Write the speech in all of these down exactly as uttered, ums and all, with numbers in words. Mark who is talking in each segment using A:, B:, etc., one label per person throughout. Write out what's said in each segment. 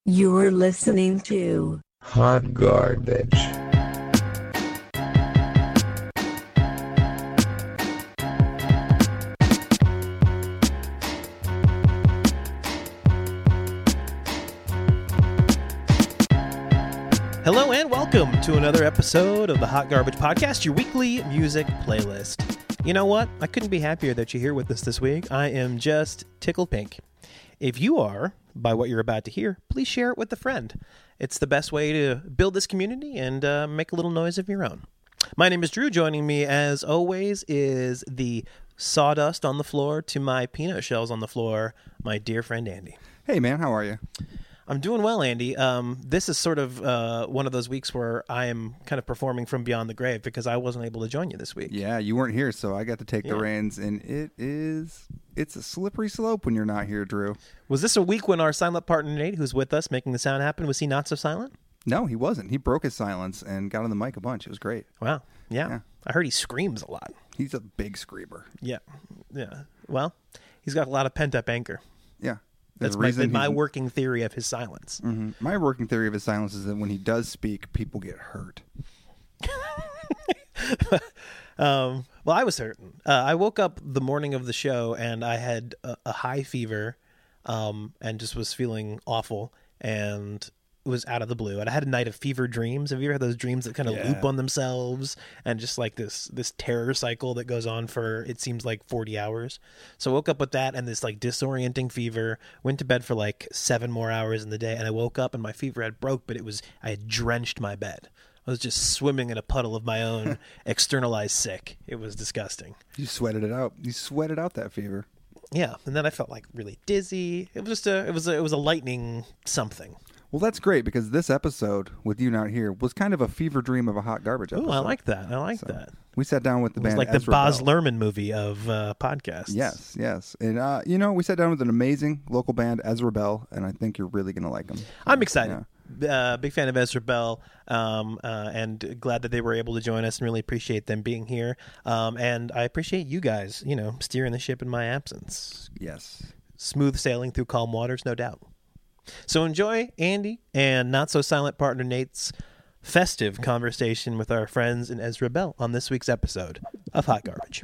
A: You are listening to
B: Hot Garbage.
C: Hello and welcome to another episode of the Hot Garbage Podcast, your weekly music playlist. You know what? I couldn't be happier that you're here with us this week. I am just tickled pink. If you are, by what you're about to hear, please share it with a friend. It's the best way to build this community and uh, make a little noise of your own. My name is Drew. Joining me, as always, is the sawdust on the floor to my peanut shells on the floor, my dear friend Andy.
D: Hey, man, how are you?
C: I'm doing well, Andy. Um, this is sort of uh, one of those weeks where I am kind of performing from beyond the grave because I wasn't able to join you this week.
D: Yeah, you weren't here, so I got to take
C: Yeah.
D: the reins, and it is it's a slippery slope when you're not here, Drew.
C: Was this a week when our silent partner Nate, who's with us making the sound happen, was he not so silent?
D: No, he wasn't. He broke his silence and got on the mic a bunch. It was great.
C: Wow. Yeah.
D: Yeah.
C: I heard he screams a lot.
D: He's a big screamer.
C: Yeah. Yeah. Well, he's got a lot of pent-up anger.
D: Yeah.
C: That's my, my working theory of his silence.
D: Mm-hmm. My working theory of his silence is that when he does speak, people get hurt.
C: um, well, I was hurting. Uh, I woke up the morning of the show and I had a, a high fever um, and just was feeling awful. And it was out of the blue. And I had a night of fever dreams. Have you ever had those dreams that kind of
D: Yeah.
C: loop on themselves and just like this this terror cycle that goes on for, it seems like forty hours. So I woke up with that and this like disorienting fever, went to bed for like seven more hours in the day. And I woke up and my fever had broke, but it was, I had drenched my bed. I was just swimming in a puddle of my own externalized sick. It was disgusting.
D: You sweated it out. You sweated out that fever.
C: Yeah. And then I felt like really dizzy. It was just a, it was a, it was a lightning something.
D: Well, that's great because this episode with you not here was kind of a fever dream of a hot garbage episode.
C: Ooh, I like that. I like
D: So,
C: that.
D: We sat down with the
C: It was
D: band
C: like the
D: Ezra
C: Baz
D: Bell.
C: Luhrmann movie of uh, podcasts.
D: Yes, yes. And, uh, you know, we sat down with an amazing local band, Ezra Bell, and I think you're really going to like them.
C: I'm excited. Uh, big fan of Ezra Bell, um, uh, and glad that they were able to join us and really appreciate them being here. Um, and I appreciate you guys, you know, steering the ship in my absence.
D: Yes.
C: Smooth sailing through calm waters, no doubt. So enjoy Andy and not-so-silent partner Nate's festive conversation with our friends in Ezra Bell on this week's episode of Hot Garbage.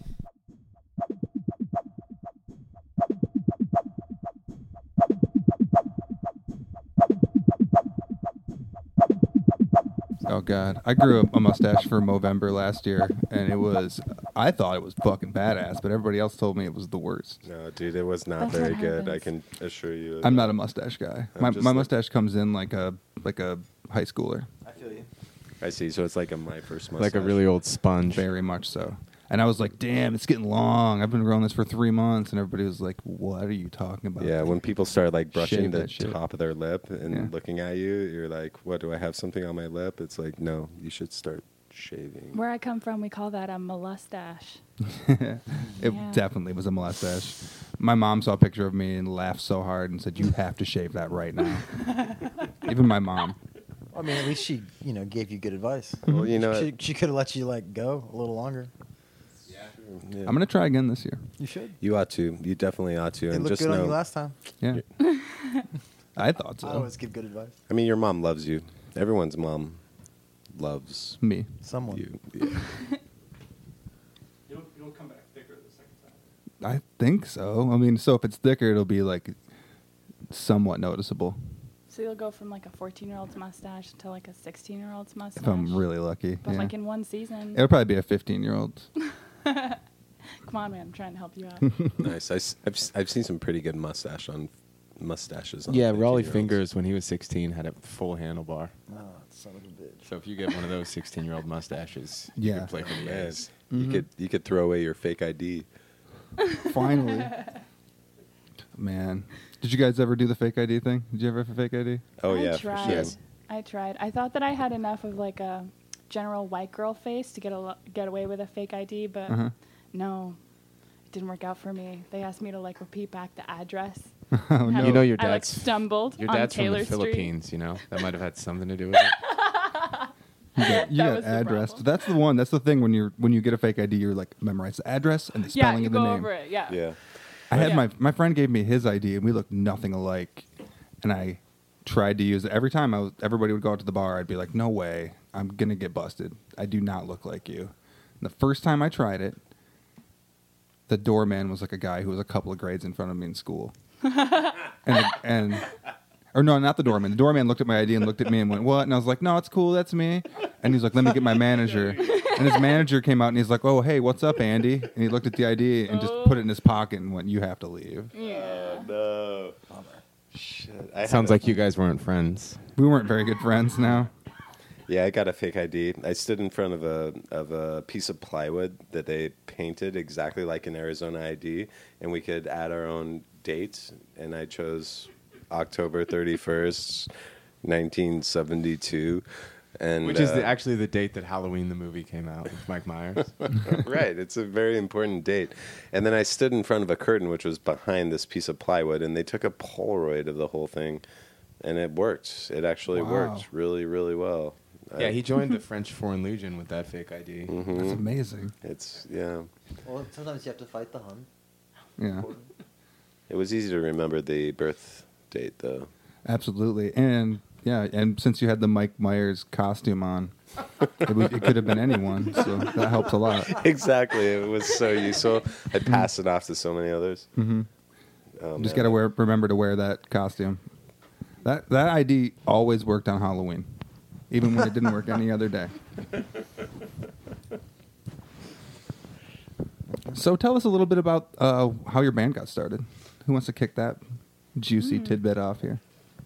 D: Oh, God. I grew up a mustache for Movember last year, and it was, I thought it was fucking badass, but everybody else told me it was the worst.
E: No, dude, it was not
F: That's
E: very
F: what
E: good. I
F: happens.
E: can assure you.
D: I'm not a mustache guy.
E: I'm
D: My,
E: just
D: my
E: like-
D: mustache comes in like a like a high schooler,
C: I feel you.
E: I see. So it's like a my first mustache.
G: Like a really old sponge.
D: very much so. And I was like, damn, it's getting long. I've been growing this for three months. And everybody was like, what are you talking about?
E: Yeah, when people start like brushing
D: Shave
E: the
D: that shit.
E: top of their lip and
D: Yeah.
E: looking at you, you're like, what, do I have something on my lip? It's like, no, you should start shaving.
F: Where I come from, we call that a molustache.
D: It
F: Yeah.
D: definitely was a mustache. My mom saw a picture of me and laughed so hard and said, you have to shave that right now. Even my mom.
H: I mean, at least she, you know, gave you good advice.
E: Well, you know,
H: she, she could have let you like go a little longer.
E: yeah.
D: I'm going to try again this year.
H: You should.
E: You ought to. You definitely ought to.
H: It
E: and
H: looked
E: just
H: good
E: know,
H: on you last time.
D: Yeah. I thought
H: I
D: so.
H: always give good advice.
E: I mean, your mom loves you. Everyone's mom loves
D: Me.
H: Someone.
E: you. Yeah.
C: It'll, it'll come back thicker the second time.
D: I think so. I mean, so if it's thicker, it'll be like somewhat noticeable
F: So you'll go from like a fourteen-year-old's mustache to like a sixteen-year-old's mustache.
D: if I'm really lucky.
F: But
D: Yeah.
F: like in one season.
D: It'll probably be a fifteen-year-old.
F: Come on, man. I'm trying to help you out.
E: Nice. I, have I've seen some pretty good mustache on mustaches. On
G: Yeah, Raleigh
E: fifteen-year-olds.
G: Fingers, when he was sixteen, had a full handlebar.
H: Oh, son of a bitch.
G: So if you get one of those sixteen-year-old mustaches,
D: Yeah.
G: you can play for the
E: Man,
G: A's.
E: you
D: Mhm.
E: could you could throw away your fake I D.
D: Finally. Man. Did you guys ever do the fake I D thing? Did you ever have a fake I D?
E: Oh
F: I
E: yeah,
F: tried.
E: for sure.
F: I tried. I thought that I had enough of like a general white girl face to get a lo- get away with a fake I D, but
D: Uh-huh.
F: no, it didn't work out for me. They asked me to like repeat back the address.
D: Oh,
F: How
D: no.
G: You know your
F: I like
G: dad's
F: stumbled
G: Your
F: on
G: dad's
F: Taylor
G: from the
F: Street.
G: Philippines, you know? That might have had something to do with it.
D: You got, you
F: That
D: got
F: was the
D: addressed.
F: problem.
D: That's the one. That's the thing when you're when you get a fake I D, you're like memorize the address and the
F: Yeah,
D: spelling
F: you
D: of the
F: go
D: name.
F: over it. Yeah.
E: Yeah.
D: I had
F: Yeah.
D: my my friend gave me his I D and we looked nothing alike, and I tried to use it every time. I was everybody would go out to the bar. I'd be like, "No way, I'm gonna get busted. I do not look like you." And the first time I tried it, the doorman was like a guy who was a couple of grades in front of me in school, and and or no, not the doorman. The doorman looked at my I D and looked at me and went, "What?" And I was like, "No, it's cool. That's me." And he's like, "Let me get my manager." And his manager came out and he's like, "Oh, hey, what's up, Andy?" And he looked at the I D and just put it in his pocket and went, "You have to leave."
F: Yeah.
E: No. Shit. I had
G: Sounds
E: a-
G: like you guys weren't friends.
D: We weren't very good friends now.
E: Yeah, I got a fake I D. I stood in front of a of a piece of plywood that they painted exactly like an Arizona I D, and we could add our own dates. And I chose October thirty-first, nineteen seventy-two. And
G: Which is
E: uh,
G: the, actually the date that Halloween the movie came out with Mike Myers.
E: right. It's a very important date. And then I stood in front of a curtain, which was behind this piece of plywood, and they took a Polaroid of the whole thing, and it worked. It actually
D: Wow.
E: worked really, really well.
G: Yeah,
E: I-
G: he joined the French Foreign Legion with that fake I D.
E: Mhm.
D: That's amazing.
E: It's yeah.
H: Well, sometimes you have to fight the Hun.
D: Yeah,
E: It was easy to remember the birth date, though.
D: absolutely. And yeah, and since you had the Mike Myers costume on, it, would, it could have been anyone. So that helps a lot.
E: Exactly. It was so useful. I passed it off to so many others.
D: hmm
E: Oh,
D: Just
E: man.
D: gotta wear, remember to wear that costume. That that I D always worked on Halloween, even when it didn't work any other day. So tell us a little bit about uh, how your band got started. Who wants to kick that juicy tidbit off here?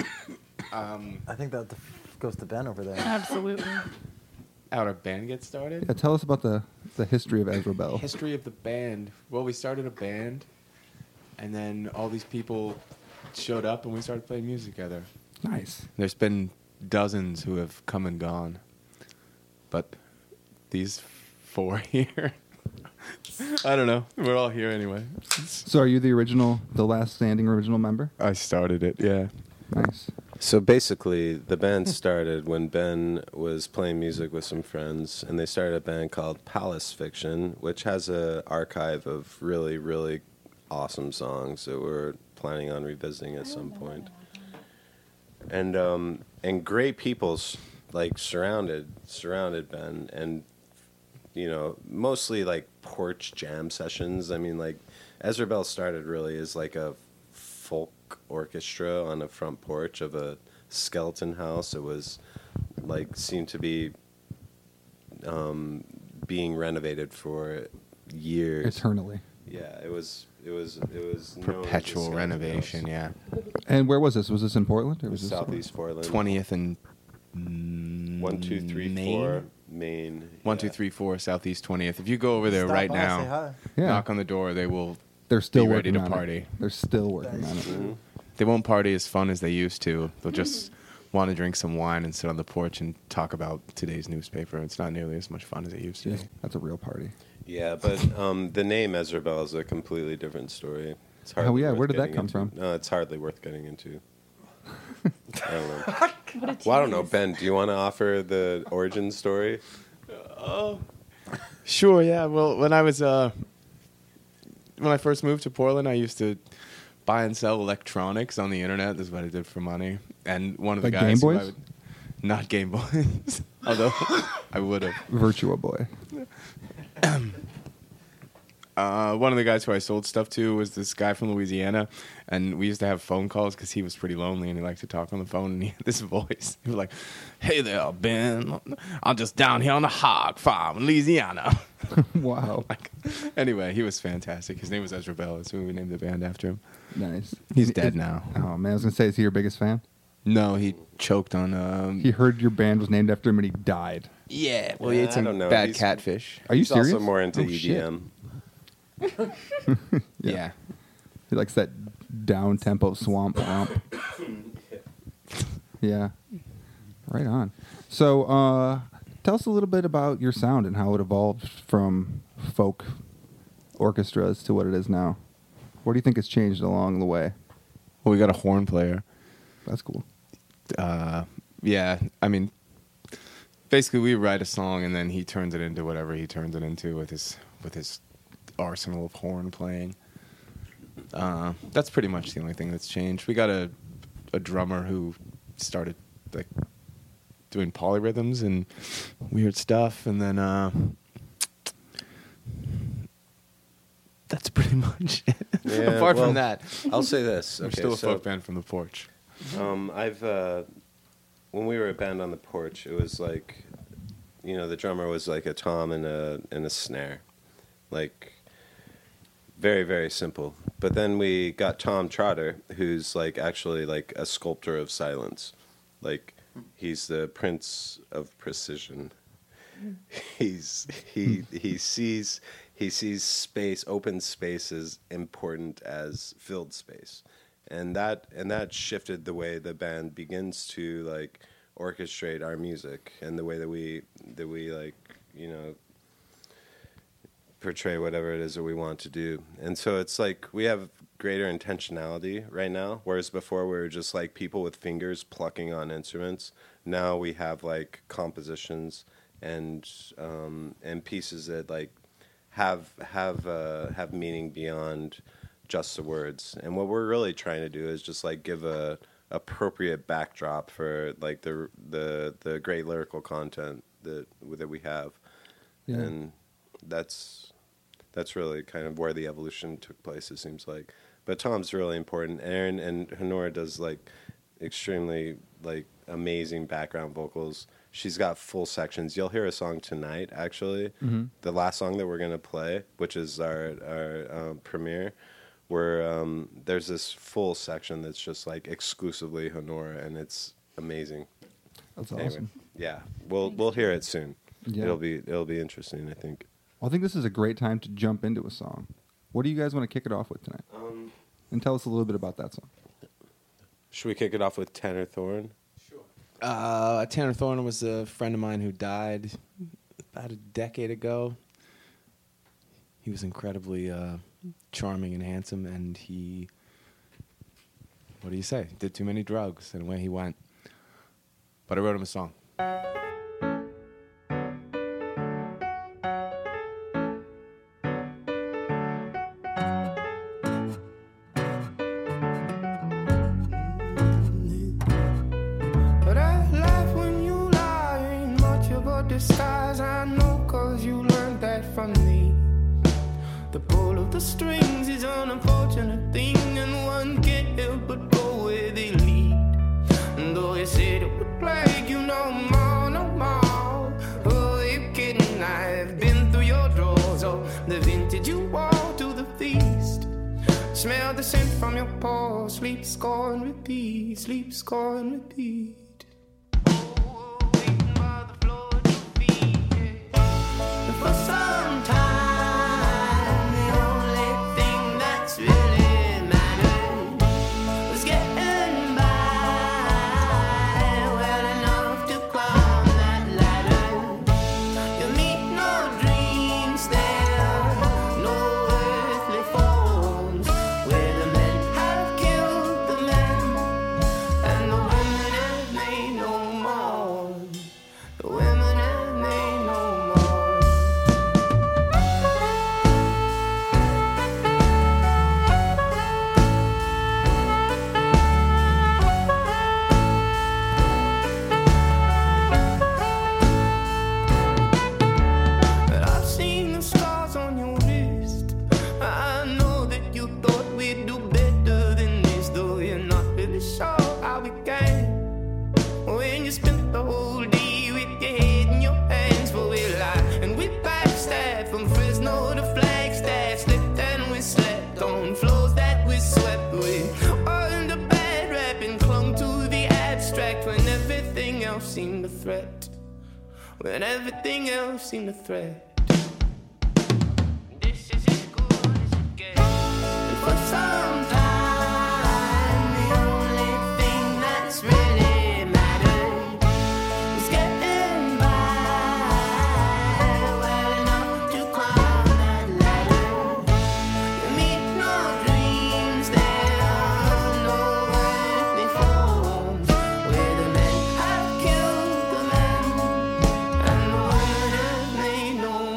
G: Um,
H: I think that the f- goes to Ben over there.
F: Absolutely.
G: how our band get started?
D: Yeah, tell us about the, the history of Ezra Bell.
G: History of the band. Well, we started a band, and then all these people showed up, and we started playing music together.
D: Nice.
G: There's been dozens who have come and gone, but these four here, I don't know. We're all here anyway.
D: So are you the original, the last standing original member?
G: I started it, yeah.
D: Nice.
E: So basically, the band started when Ben was playing music with some friends, and they started a band called Palace Fiction, which has a archive of really, really awesome songs that we're planning on revisiting at some point. And um, and great people s- like surrounded surrounded Ben, and you know, mostly like porch jam sessions. I mean, like Ezra Bell started really as like a folk orchestra on the front porch of a skeleton house. It was like seemed to be um, being renovated for years.
D: Eternally.
E: Yeah, it was. It was. It was known as the
G: Perpetual
E: skeleton
G: renovation,
E: house.
G: yeah.
D: And where was this? Was this in Portland? Or
E: It
D: was
E: was
D: this
E: Southeast Portland.
G: twentieth and mm,
E: One, two, three,
G: Maine?
E: four, Maine.
G: One,
E: yeah.
G: two, three, four, Southeast twentieth. If you go over there
H: Stop
G: right
H: by,
G: now,
H: say hi.
D: Yeah.
G: knock on the door, they will.
D: They're still
G: Be ready
D: working
G: to
D: on
G: party.
D: it. They're still working on it.
E: Mhm.
G: They won't party as fun as they used to. They'll just want to drink some wine and sit on the porch and talk about today's newspaper. It's not nearly as much fun as it used to
D: Yeah,
G: be.
D: that's a real party.
E: Yeah, but um, the name Ezra Bell is a completely different story. It's
D: Oh,
E: hardly
D: yeah,
E: worth
D: where did that
E: getting
D: come
E: into.
D: from?
E: No, it's hardly worth getting into. I don't know.
F: What a
E: Well, I don't know,
F: tease.
E: Ben. Do you want to offer the origin story?
G: Oh, sure. Yeah. Well, when I was uh, when I first moved to Portland, I used to buy and sell electronics on the internet. This is what I did for money. And one of the
D: Like
G: guys,
D: Game
G: who I
D: Boys?
G: would, not Game Boys, although I would have.
D: Virtua Boy.
G: Uh, one of the guys who I sold stuff to was this guy from Louisiana, and we used to have phone calls because he was pretty lonely and he liked to talk on the phone. And he had this voice. He was like, "Hey there, Ben. I'm just down here on the hog farm in Louisiana."
D: Wow.
G: Like, anyway, he was fantastic. His name was Ezra Bell. That's who we named the band after him.
D: Nice.
G: He's
D: Is-
G: dead
D: is-
G: now.
D: Oh, man. I was going to say, is he your biggest fan?
G: No, he choked on. Um,
D: He heard your band was named after him and he died.
G: yeah, well, he
E: Yeah,
G: ate
E: I
G: some
E: don't know.
G: bad
E: He's-
G: catfish.
D: Are you
E: He's
D: serious?
E: also more into
D: Oh,
E: E D M.
G: Yeah.
D: He likes that down tempo swamp romp. Yeah. Right on. So, uh, tell us a little bit about your sound and how it evolved from folk orchestras to what it is now. What do you think has changed along the way?
G: Well, we got a horn player.
D: That's cool.
G: Uh, yeah, I mean, basically we write a song and then he turns it into whatever he turns it into with his with his arsenal of horn playing. Uh, that's pretty much the only thing that's changed. We got a a drummer who started like doing polyrhythms and weird stuff, and then uh, that's pretty much it.
E: Yeah,
G: Apart
E: well,
G: from that,
E: I'll say this.
G: we're
E: Okay,
G: still a
E: so,
G: folk band from the porch.
E: Um, I've uh, when we were a band on the porch, it was like, you know, the drummer was like a tom and a and a snare, like very very simple. But then we got Tom Trotter, who's like actually like a sculptor of silence, like he's the prince of precision. He's he he sees he sees space, open space as important as filled space. And that and that shifted the way the band begins to like orchestrate our music and the way that we that we like, you know, portray whatever it is that we want to do. And so it's like we have greater intentionality right now, whereas before we were just like people with fingers plucking on instruments. Now we have like compositions and um, and pieces that like have have uh, have meaning beyond just the words. And what we're really trying to do is just like give a appropriate backdrop for like the the the great lyrical content that that we have.
D: Yeah.
E: And that's that's really kind of where the evolution took place, it seems like. But Tom's really important. Aaron and Honora does like extremely like amazing background vocals. She's got full sections. You'll hear a song tonight, actually.
D: Mm-hmm.
E: The last song that we're gonna play, which is our our um, premiere, where um, there's this full section that's just like exclusively Honora, and it's amazing.
D: That's
E: Anyway,
D: awesome.
E: yeah, we'll we'll hear it soon.
D: Yeah.
E: It'll be it'll be interesting, I think.
D: Well, I think this is a great time to jump into a song. What do you guys want to kick it off with tonight?
E: Um,
D: And tell us a little bit about that song.
E: should we kick it off with Tanner Thorne?
G: Uh, Tanner Thorne was a friend of mine who died about a decade ago. He was incredibly uh, charming and handsome, and he, what do you say, did too many drugs, and away he went. But I wrote him a song.
I: But I laugh when you lie, ain't much of a disguise. I know, cause you learned that from me. The pull of the strings is an unfortunate thing, and one can't help but go where they lead. And though you said it would plague you no more, no more. Oh, you kidding? I've been through your drawers, oh, the vintage you wore to the feast. Smell the scent from your pores, sleep, score, and repeat, sleep, score, and repeat. For some time, the only thing that's really mattered was getting by, well enough to climb that ladder. You meet no dreams there, no earthly forms, where the men have killed the men, and the women have made no more. The women have made no more. But I've seen the scars on your wrist. I know that you thought we'd do better than this, though you're not really sure how we can. When you spent the whole day with your head in your hands, for we lie and we backstab from Fresno to Flagstaff, slipped and we slept on floors that we swept with. All in the bad rap and clung to the abstract when everything else seemed a threat. When everything else seemed a threat. This is as good as it gets. And for some time, the only thing that's really mattered was getting by, well enough to climb that ladder. You meet no dreams there, no earthly forms, where the men have killed the men, and the women have made no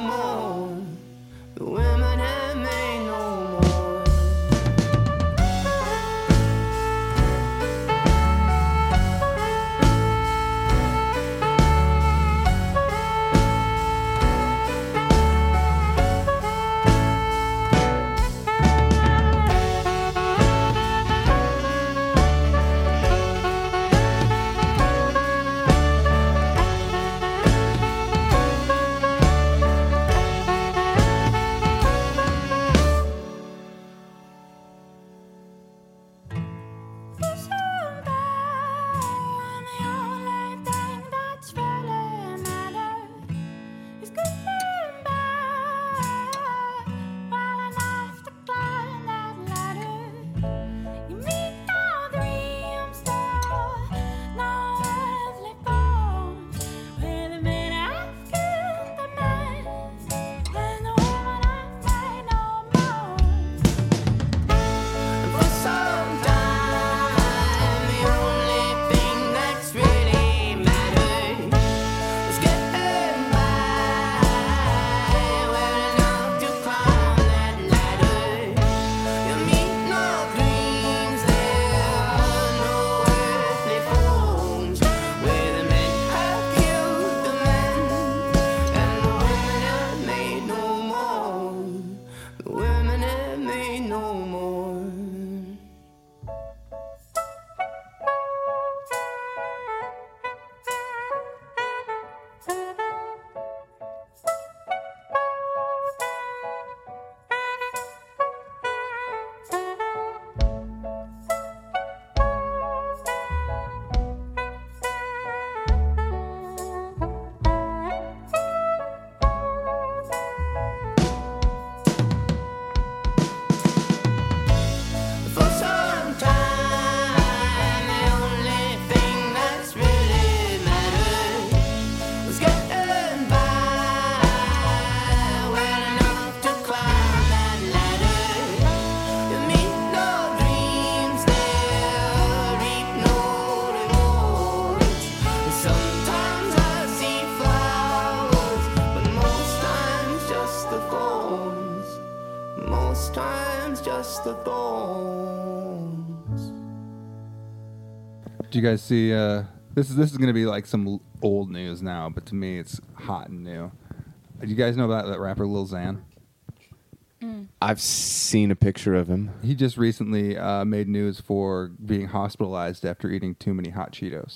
I: amongst the thorns.
D: Do you guys see? Uh, this is this is going to be like some l- old news now, but to me, it's hot and new. Do you guys know about that rapper Lil Xan?
G: I've seen a picture of him.
D: He just recently uh, made news for being hospitalized after eating too many hot Cheetos.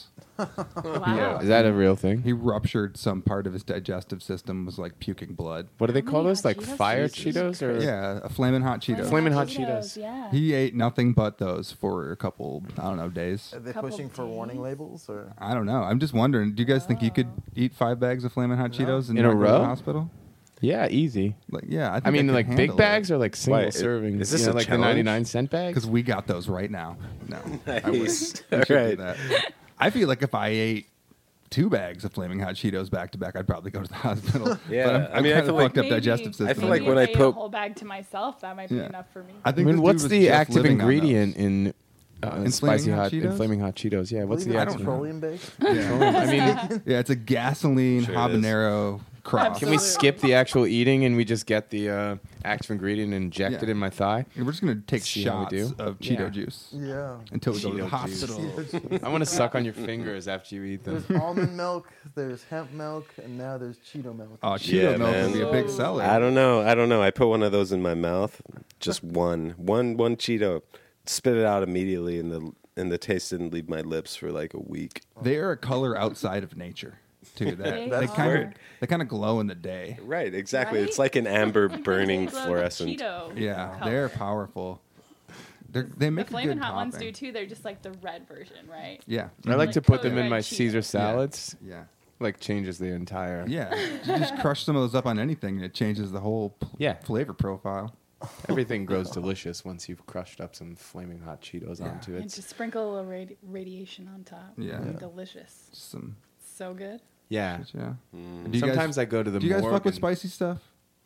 F: Wow.
G: Is that a real thing?
D: He ruptured some part of his digestive system, was like puking blood.
G: What do they
F: How
G: call
F: many
G: those?
F: hot
G: Like
F: Cheetos?
G: fire
F: Jesus
G: Cheetos or
D: Yeah, a flaming hot Cheeto.
G: Flamin' Hot Cheetos.
F: Yeah.
D: He ate nothing but those for a couple, I don't know, days.
H: Are they
F: Couple
H: pushing for warning
F: days?
H: labels or?
D: I don't know. I'm just wondering. Do you guys think you could eat five bags of flaming hot Cheetos and
G: In a
D: not go to
G: row?
D: the hospital?
G: Yeah, easy.
D: Like, yeah, I, think
G: I mean,
D: could
G: like big
D: handle
G: bags
D: it.
G: or like single
E: Wait, i-
G: servings.
E: is this
G: you know,
E: a
G: like the
E: challenge?
G: ninety-nine cent bags?
D: Because we got those right now. No, I wish.
E: Nice.
D: We should do
E: Alright.
D: that. I feel like if I ate two bags of flaming hot Cheetos back to back, I'd probably go to the hospital.
E: Yeah,
D: but I'm,
E: I
D: I'm
E: mean, I
D: kind
E: feel
D: of
E: like-
D: fucked up
F: Maybe-
D: digestive system.
E: I feel
F: Maybe
E: like when
F: if
E: I
F: ate
E: poke-
F: a whole bag to myself, that might be
D: Yeah.
F: enough for me.
D: I
G: I
D: think
G: mean,
D: this
G: what's
D: dude was
G: the
D: just
G: active
D: living on
G: ingredient
D: those.
G: in uh,
D: In
G: spicy
D: Flaming Hot
G: hot in
D: Cheetos?
G: flaming hot Cheetos? Yeah, what's
H: Believe
G: the
H: it,
G: active?
H: petroleum based?
D: Yeah.
G: I mean,
D: yeah, it's a gasoline
E: Sure it is.
D: habanero cross.
G: can we
F: Absolutely.
G: skip the actual eating and we just get the uh, active ingredient and inject
D: Yeah.
G: it in my thigh?
D: We're just gonna take
G: See how we
D: shots
G: do?
D: of Cheeto
G: Yeah.
D: juice
H: Yeah.
D: until we go to the
G: Cheeto juice.
D: hospital.
G: I want to suck on your fingers after you eat them.
H: There's almond milk, there's hemp milk, and now there's Cheeto milk.
D: Oh, Cheeto
E: Yeah,
D: milk
E: man.
D: would be a big seller.
E: I don't know. I don't know. I put one of those in my mouth. Just one. One one Cheeto. Spit it out immediately and the and the taste didn't leave my lips for like a week.
D: They are a color outside of nature, too. That
F: They
D: they
F: are.
D: kind of they kind of glow in the day.
E: Right, exactly.
F: Right?
E: It's like an amber
F: They
E: burning
F: glow the
E: fluorescent.
F: Cheeto
D: Yeah,
F: color.
D: they're powerful. They're, they
F: The
D: make a
F: flaming
D: good
F: hot ones
D: topping.
F: do too. They're just like the red version, right?
D: Yeah,
G: I like
F: Like
G: to put
F: coated
G: them in
F: red
G: my
F: Cheetos.
G: Caesar salads.
D: yeah.
G: Like changes the entire.
D: Yeah, you just crush some of those up on anything, and it changes the whole p-
G: Yeah.
D: flavor profile.
G: Everything grows delicious once you've crushed up some flaming hot Cheetos
D: Yeah.
G: onto
F: And
G: it.
F: just sprinkle a little radi- radiation on top.
D: Yeah.
F: It'd be
D: Yeah.
F: delicious.
D: Just some,
F: So good.
G: Yeah.
D: yeah.
E: Mm.
D: Do you guys-
G: Sometimes I go to the
D: Do you guys
G: morgue
D: fuck with
G: and-
D: spicy stuff?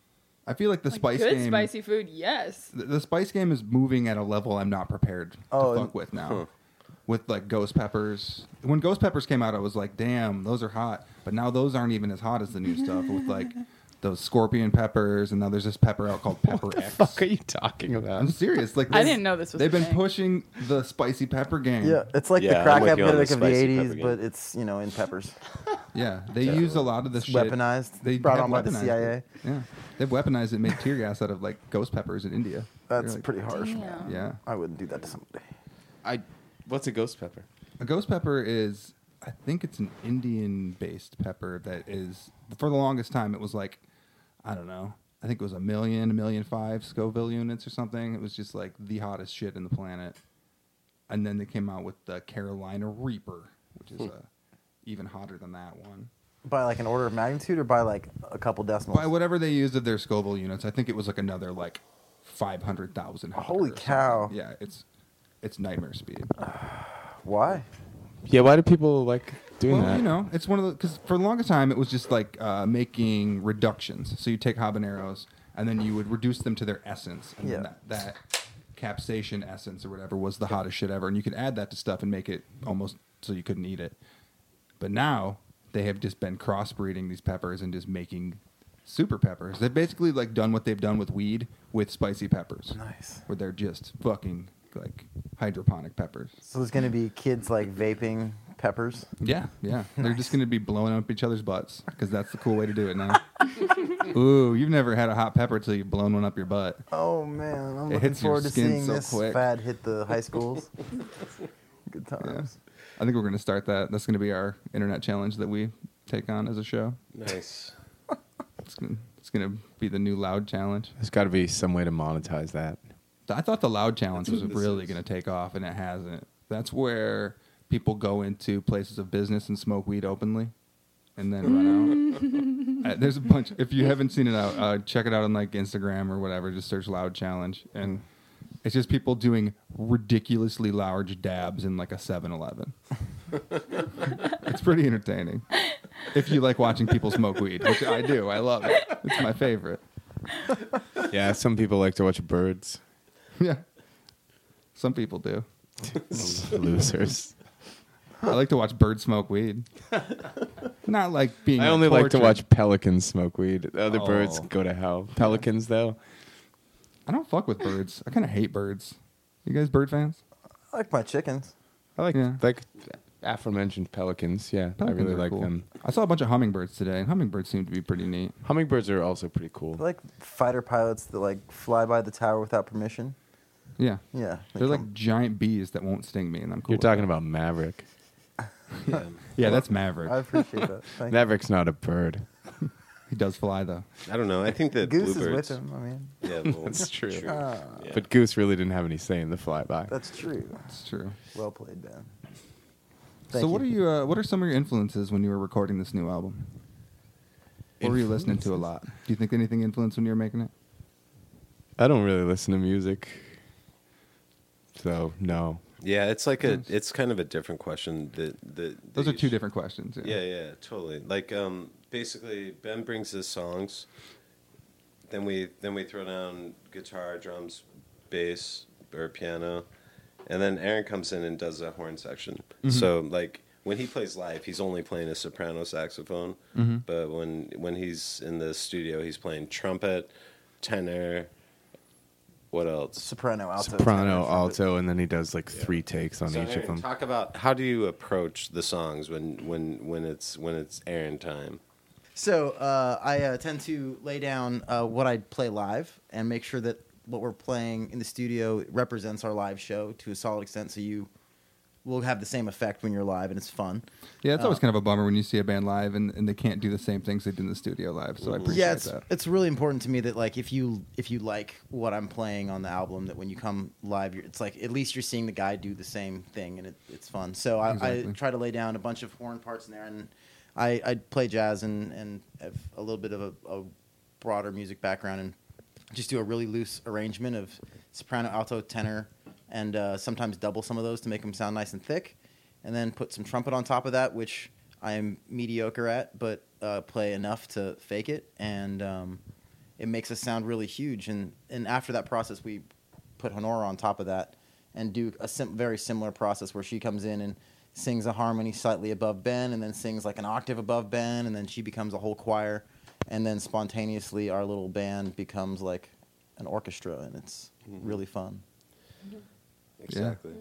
D: I feel like the
F: Like
D: spice
F: good
D: game.
F: spicy food, yes.
D: The, the spice game is moving at a level I'm not prepared
H: Oh,
D: to
H: and-
D: fuck with now.
E: Huh.
D: With like ghost peppers. When ghost peppers came out, I was like, damn, those are hot. But now those aren't even as hot as the new stuff. With like those scorpion peppers, and now there's this pepper out called Pepper X.
G: Fuck are you talking about?
D: I'm serious. Like
F: I
D: they've-
F: didn't know this was
D: They've
F: a
D: been
F: thing.
D: pushing the spicy pepper game.
H: Yeah, it's like
E: Yeah,
H: the
E: I'm
H: crack
E: with you on the
H: epidemic of the
E: spicy pepper
H: eighties,
E: game.
H: but it's, you know, in peppers.
D: Yeah, they use a lot of the
H: It's
D: shit.
H: weaponized,
D: They
H: brought
D: have
H: on by the
D: weaponized
H: C I A.
D: it. Yeah, they've weaponized it, made tear gas out of like ghost peppers in India.
H: That's
D: They're like-
H: pretty harsh.
F: Damn.
H: Man.
D: Yeah,
H: I wouldn't do that to somebody.
G: I. What's a ghost pepper?
D: a ghost pepper is, I think it's an Indian-based pepper that is. For the longest time, it was like, I don't know. I think it was a million, a million five Scoville units or something. It was just like the hottest shit in the planet. And then they came out with the Carolina Reaper, which is uh, even hotter than that one.
H: By like an order of magnitude or by like a couple decimals?
D: By whatever they used of their Scoville units, I think it was like another like five hundred thousand.
H: Holy cow.
D: Yeah, it's it's nightmare speed.
H: Why?
G: Yeah, why do people like doing
D: Well,
G: that?
D: you know, it's one of the because for the longest time it was just like uh, making reductions. So you take habaneros and then you would reduce them to their essence, and then
H: Yeah.
D: that, that capsaicin essence or whatever was the hottest shit ever, and you could add that to stuff and make it almost so you couldn't eat it. But now they have just been crossbreeding these peppers and just making super peppers. They've basically like done what they've done with weed with spicy peppers,
H: Nice.
D: where they're just fucking like hydroponic peppers.
H: So there's going to be kids like vaping peppers.
D: Yeah, yeah. They're just going to be blowing up each other's butts because that's the cool way to do it now. Ooh, you've never had a hot pepper till you've blown one up your butt.
H: Oh man, I'm
D: It
H: looking
D: hits your
H: forward to
D: skin
H: seeing
D: so
H: this
D: quick.
H: fad hit the high schools. Good
D: Yeah.
H: times.
D: I think we're going to start that. That's going to be our internet challenge that we take on as a show.
E: Nice.
D: It's going it's going to be the new loud challenge.
G: There's got to be some way to monetize that.
D: I thought the loud challenge was
E: what this
D: really
E: is.
D: going to take off, and it hasn't. That's where people go into places of business and smoke weed openly, and then run out. Uh, there's a bunch. If you haven't seen it out, uh, check it out on like Instagram or whatever. Just search "loud challenge," and it's just people doing ridiculously large dabs in like a seven eleven. It's pretty entertaining. If you like watching people smoke weed, which I do, I love it. It's my favorite.
G: Yeah, some people like to watch birds.
D: Yeah, some people do.
G: Losers.
D: I like to watch birds smoke weed. Not like being.
G: I only like to
D: tortured.
G: watch pelicans smoke weed. The other birds
D: Oh.
G: go to hell. Pelicans, though.
D: I don't fuck with birds. I kind of hate birds. You guys bird fans?
H: I like my chickens.
G: I like
D: Yeah.
G: like aforementioned pelicans. Yeah,
D: Pelicans
G: I really
D: are
G: like
D: cool.
G: them.
D: I saw a bunch of hummingbirds today, and hummingbirds seem to be pretty neat.
G: Hummingbirds are also pretty cool.
H: I like fighter pilots that like fly by the tower without permission.
D: Yeah.
H: Yeah, they
D: They're
H: come-
D: like giant bees that won't sting me, and I'm cool.
G: You're
D: with
G: talking
D: that.
G: about Maverick.
E: Yeah.
D: Yeah, that's Maverick.
H: I appreciate that. Thank
G: Maverick's not a bird.
D: He does fly, though.
E: I don't know. I think
H: you.
E: that
H: Goose
E: bluebirds.
H: is with him. I mean,
E: Yeah, well,
G: That's true.
H: Ah,
E: Yeah.
G: But Goose really didn't have any say in the flyby.
H: that's true.
D: It's true.
H: Well played, Ben.
D: so, what are you? Uh, what are some of your influences when you were recording this new album? What were you listening to a lot? Do you think anything influenced when you were making it?
G: I don't really listen to music, so no.
E: Yeah, it's like a. It's kind of a different question. That that
D: Those
E: that
D: are
E: you
D: two
E: should-
D: different questions. Yeah.
E: Yeah, yeah, totally. Like, um, basically, Ben brings his songs. Then we then we throw down guitar, drums, bass, or piano, and then Aaron comes in and does a horn section.
D: Mm-hmm.
E: So, like, when he plays live, he's only playing a soprano saxophone.
D: Mm-hmm.
E: But when when he's in the studio, he's playing trumpet, tenor. What else?
H: Soprano, alto,
G: Soprano,
H: tenor, trumpet.
G: alto, and then he does like three takes on
E: So
G: each
E: Aaron,
G: of them.
E: talk about how do you approach the songs when when when it's when it's Aaron time.
J: So uh, I uh, tend to lay down uh, what I play live and make sure that what we're playing in the studio represents our live show to a solid extent, so you will have the same effect when you're live, and it's fun.
D: Yeah, it's always
J: Uh,
D: kind of a bummer when you see a band live and, and they can't do the same things they do in the studio live. So I appreciate
J: Yeah, it's
D: that.
J: it's really important to me that like if you if you like what I'm playing on the album, that when you come live, you're, it's like at least you're seeing the guy do the same thing, and it, it's fun. So I,
D: Exactly.
J: I try to lay down a bunch of horn parts in there, and I, I play jazz and, and have a little bit of a, a broader music background, and just do a really loose arrangement of soprano, alto, tenor, and uh, sometimes double some of those to make them sound nice and thick, and then put some trumpet on top of that, which I am mediocre at, but uh, play enough to fake it, and um, it makes us sound really huge. And, and after that process, we put Honora on top of that and do a sim- very similar process where she comes in and sings a harmony slightly above Ben, and then sings like an octave above Ben, and then she becomes a whole choir, and then spontaneously our little band becomes like an orchestra, and it's
E: Mm-hmm.
J: really fun.
E: Exactly.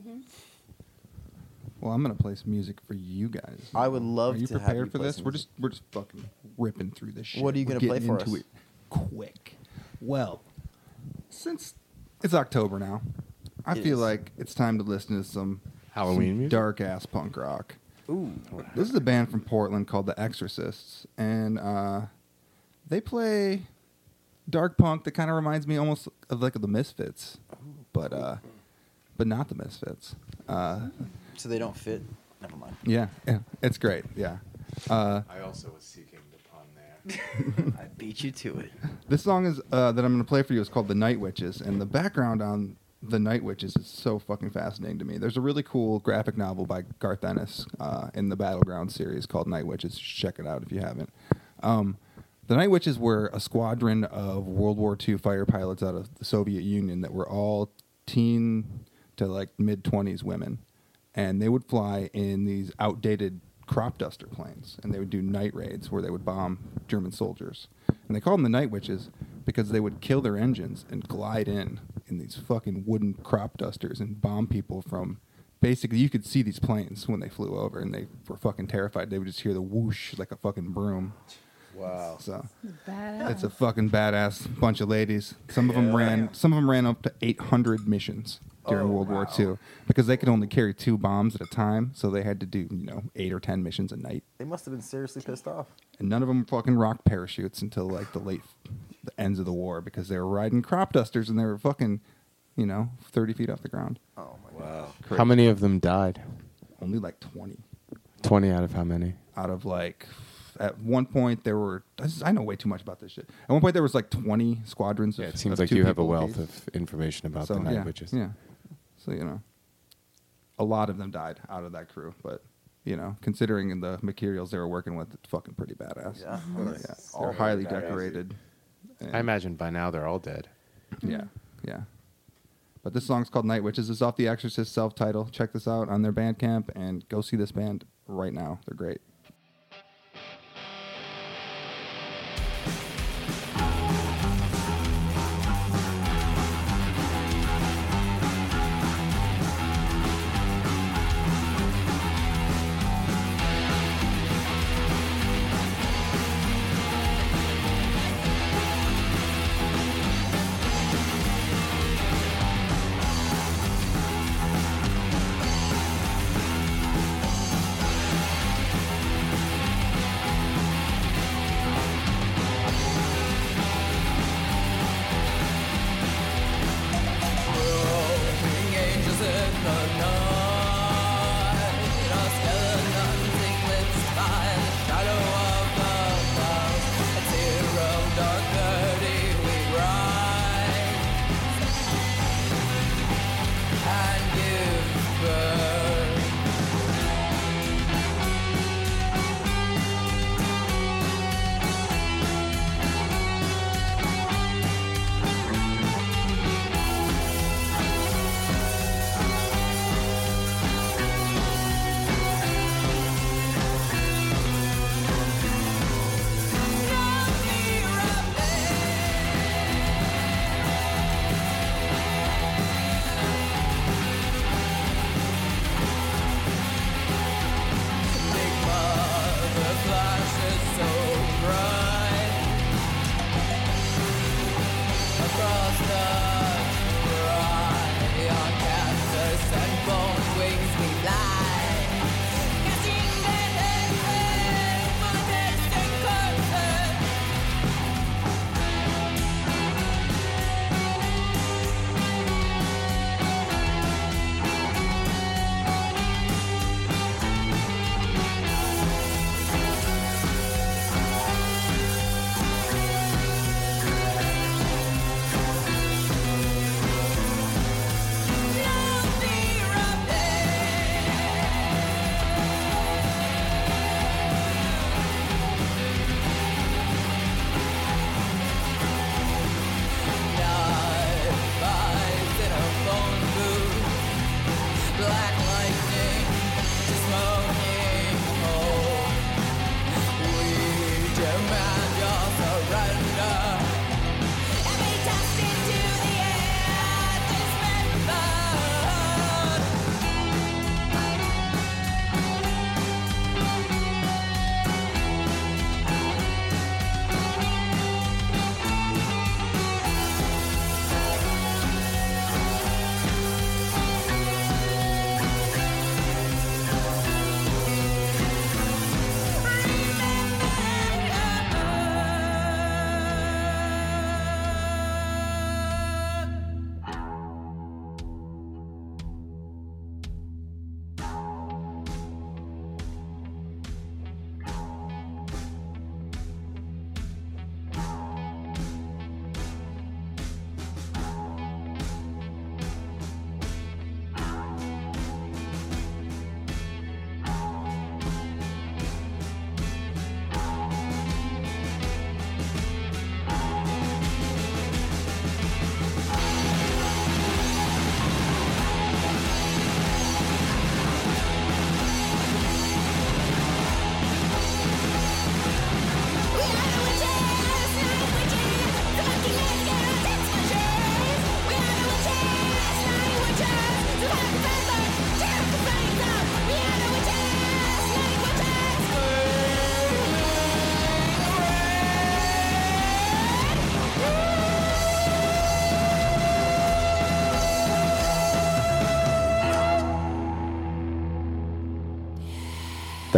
D: Well, I'm gonna play some music for you guys.
J: I would love
D: Are you
J: to have
D: prepared
J: you
D: for
J: play
D: this?
J: some
D: We're
J: music.
D: just we're just fucking ripping through this shit.
J: What are you
D: We're
J: gonna play
D: getting
J: for
D: into
J: us?
D: it quick. Well, since it's October now, I
J: It
D: feel
J: is.
D: like it's time to listen to some
G: Halloween music?
D: dark ass punk rock.
J: Ooh,
D: This is a band from Portland called The Exorcists, and uh, they play dark punk that kind of reminds me almost of like the Misfits, but uh, but not the Misfits. Uh,
J: so they don't fit. Never mind.
D: yeah, yeah, it's great. Yeah, uh,
G: I also was seeking the pun there.
J: I beat you to it.
D: this song is uh, that I'm going to play for you is called "The Night Witches," and the background on The Night Witches is so fucking fascinating to me. There's a really cool graphic novel by Garth Ennis uh, in the Battleground series called Night Witches. Check it out if you haven't. Um, the Night Witches were a squadron of World War Two fighter pilots out of the Soviet Union that were all teen to like mid twenties women, and they would fly in these outdated crop duster planes, and they would do night raids where they would bomb German soldiers. And they called them the Night Witches because they would kill their engines and glide in in these fucking wooden crop dusters and bomb people from. Basically, you could see these planes when they flew over, and they were fucking terrified. They would just hear the whoosh like a fucking broom.
J: Wow.
D: So
F: Badass.
D: it's a fucking badass bunch of ladies. Some of them ran. Some of them ran up to eight hundred missions during
J: Oh,
D: World War
J: wow.
D: Two because they could only carry two bombs at a time. So they had to do you know eight or ten missions a night,
H: They must have been seriously pissed off.
D: and none of them fucking rocked parachutes until like the late the ends of the war because they were riding crop dusters and they were fucking you know thirty feet off the ground.
H: Oh my god.
E: Wow.
D: Crazy.
G: How many of them died?
D: Only like twenty
G: twenty out of how many?
D: out of like. At one point, there were. this is- I know way too much about this shit. At one point, there was like twenty squadrons.
G: Yeah,
D: of,
G: it seems
D: of
G: like
D: two
G: you have a
D: people
G: wealth
D: apiece.
G: of information about
D: So,
G: the Night
D: yeah,
G: Witches.
D: Yeah. So, you know, a lot of them died out of that crew. But, you know, considering the materials they were working with, it's fucking pretty badass.
H: Yeah.
D: Yeah.
H: That's
D: They're
H: all
D: highly
H: badass.
D: decorated. And-
G: I imagine by now they're all dead.
D: Yeah. Yeah. But this song's called Night Witches. It's off the Exorcist self-title. Check this out on their Bandcamp and go see this band right now. They're great.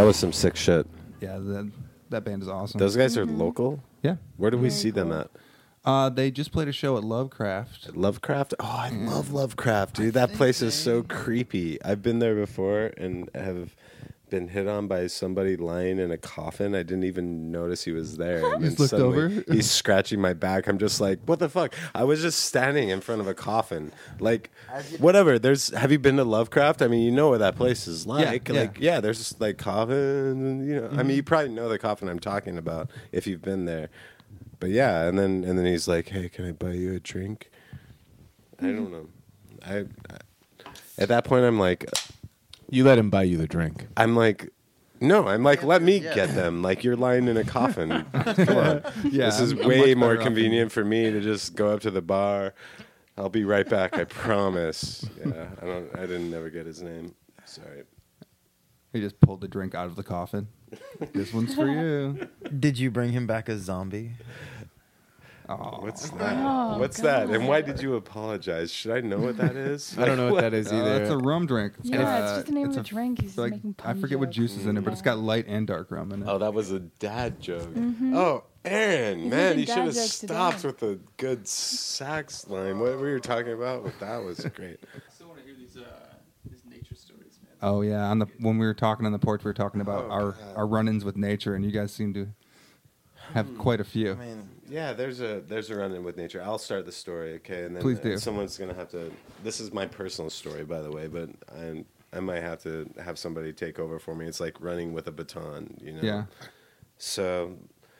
E: That was some sick shit.
D: Yeah, that that band is awesome.
E: Those guys are local?
D: Yeah.
E: Where do we
F: Very
E: see them
F: cool.
E: at?
D: Uh, they just played a show at Lovecraft.
E: Lovecraft? Oh, I love Lovecraft, dude. That place is so creepy. I've been there before and have been hit on by somebody lying in a coffin. I didn't even notice he was there. And
D: You just
E: then
D: looked
E: suddenly
D: over?
E: He's scratching my back. I'm just like, what the fuck? I was just standing in front of a coffin. Like, whatever. There's. Have you been to Lovecraft? I mean, you know what that place is like.
D: Yeah, yeah.
E: Like, yeah, there's just like coffins. And, you know,
D: Mm-hmm.
E: I mean, you probably know the coffin I'm talking about if you've been there. But yeah, and then and then he's like, "Hey, can I buy you a drink?" I don't know. I, I at that point I'm like,
G: You let him buy you the drink.
E: I'm like, no, I'm like, let me
J: Yeah.
E: get them. Like you're lying in a coffin. Come on,
D: Yeah,
E: this is
D: I'm- I'm
E: way
D: much
E: more
D: better off
E: convenient for me to just go up to the bar. I'll be right back. I promise. Yeah, I don't. I didn't never get his name. Sorry.
D: He just pulled the drink out of the coffin. This one's for you.
J: Did you bring him back a zombie?
D: Oh,
E: What's that?
F: Oh,
E: What's
F: God.
E: that? And why did you apologize? Should I know what that is?
G: I don't know what that is
D: Uh,
G: either.
D: it's a rum drink. It's
F: Yeah,
D: got-
F: it's just the name of
D: it's
F: the drink. He's
D: like,
F: making
D: I
F: pun
D: forget what
F: jokes.
D: juice is in it, but it's got light and dark rum in it.
E: Oh, that was a dad joke.
F: Mm-hmm.
E: Oh, Aaron,
F: He's
E: man,
F: making
E: you should
F: dad
E: have
F: jokes
E: stopped
F: today.
E: with a good sax line. What were you talking about? But that was great.
K: I still want to hear these, uh, these nature stories, man.
D: Oh yeah, on the when we were talking on the porch, we were talking about
E: Oh,
D: our
E: God.
D: our run-ins with nature, and you guys seem to have quite a few.
J: I mean,
E: Yeah, there's a there's a run in with nature. I'll start the story, okay, and then
D: Please do.
E: someone's gonna have to. This is my personal story, by the way, but I I might have to have somebody take over for me. It's like running with a baton, you know.
D: Yeah.
E: So,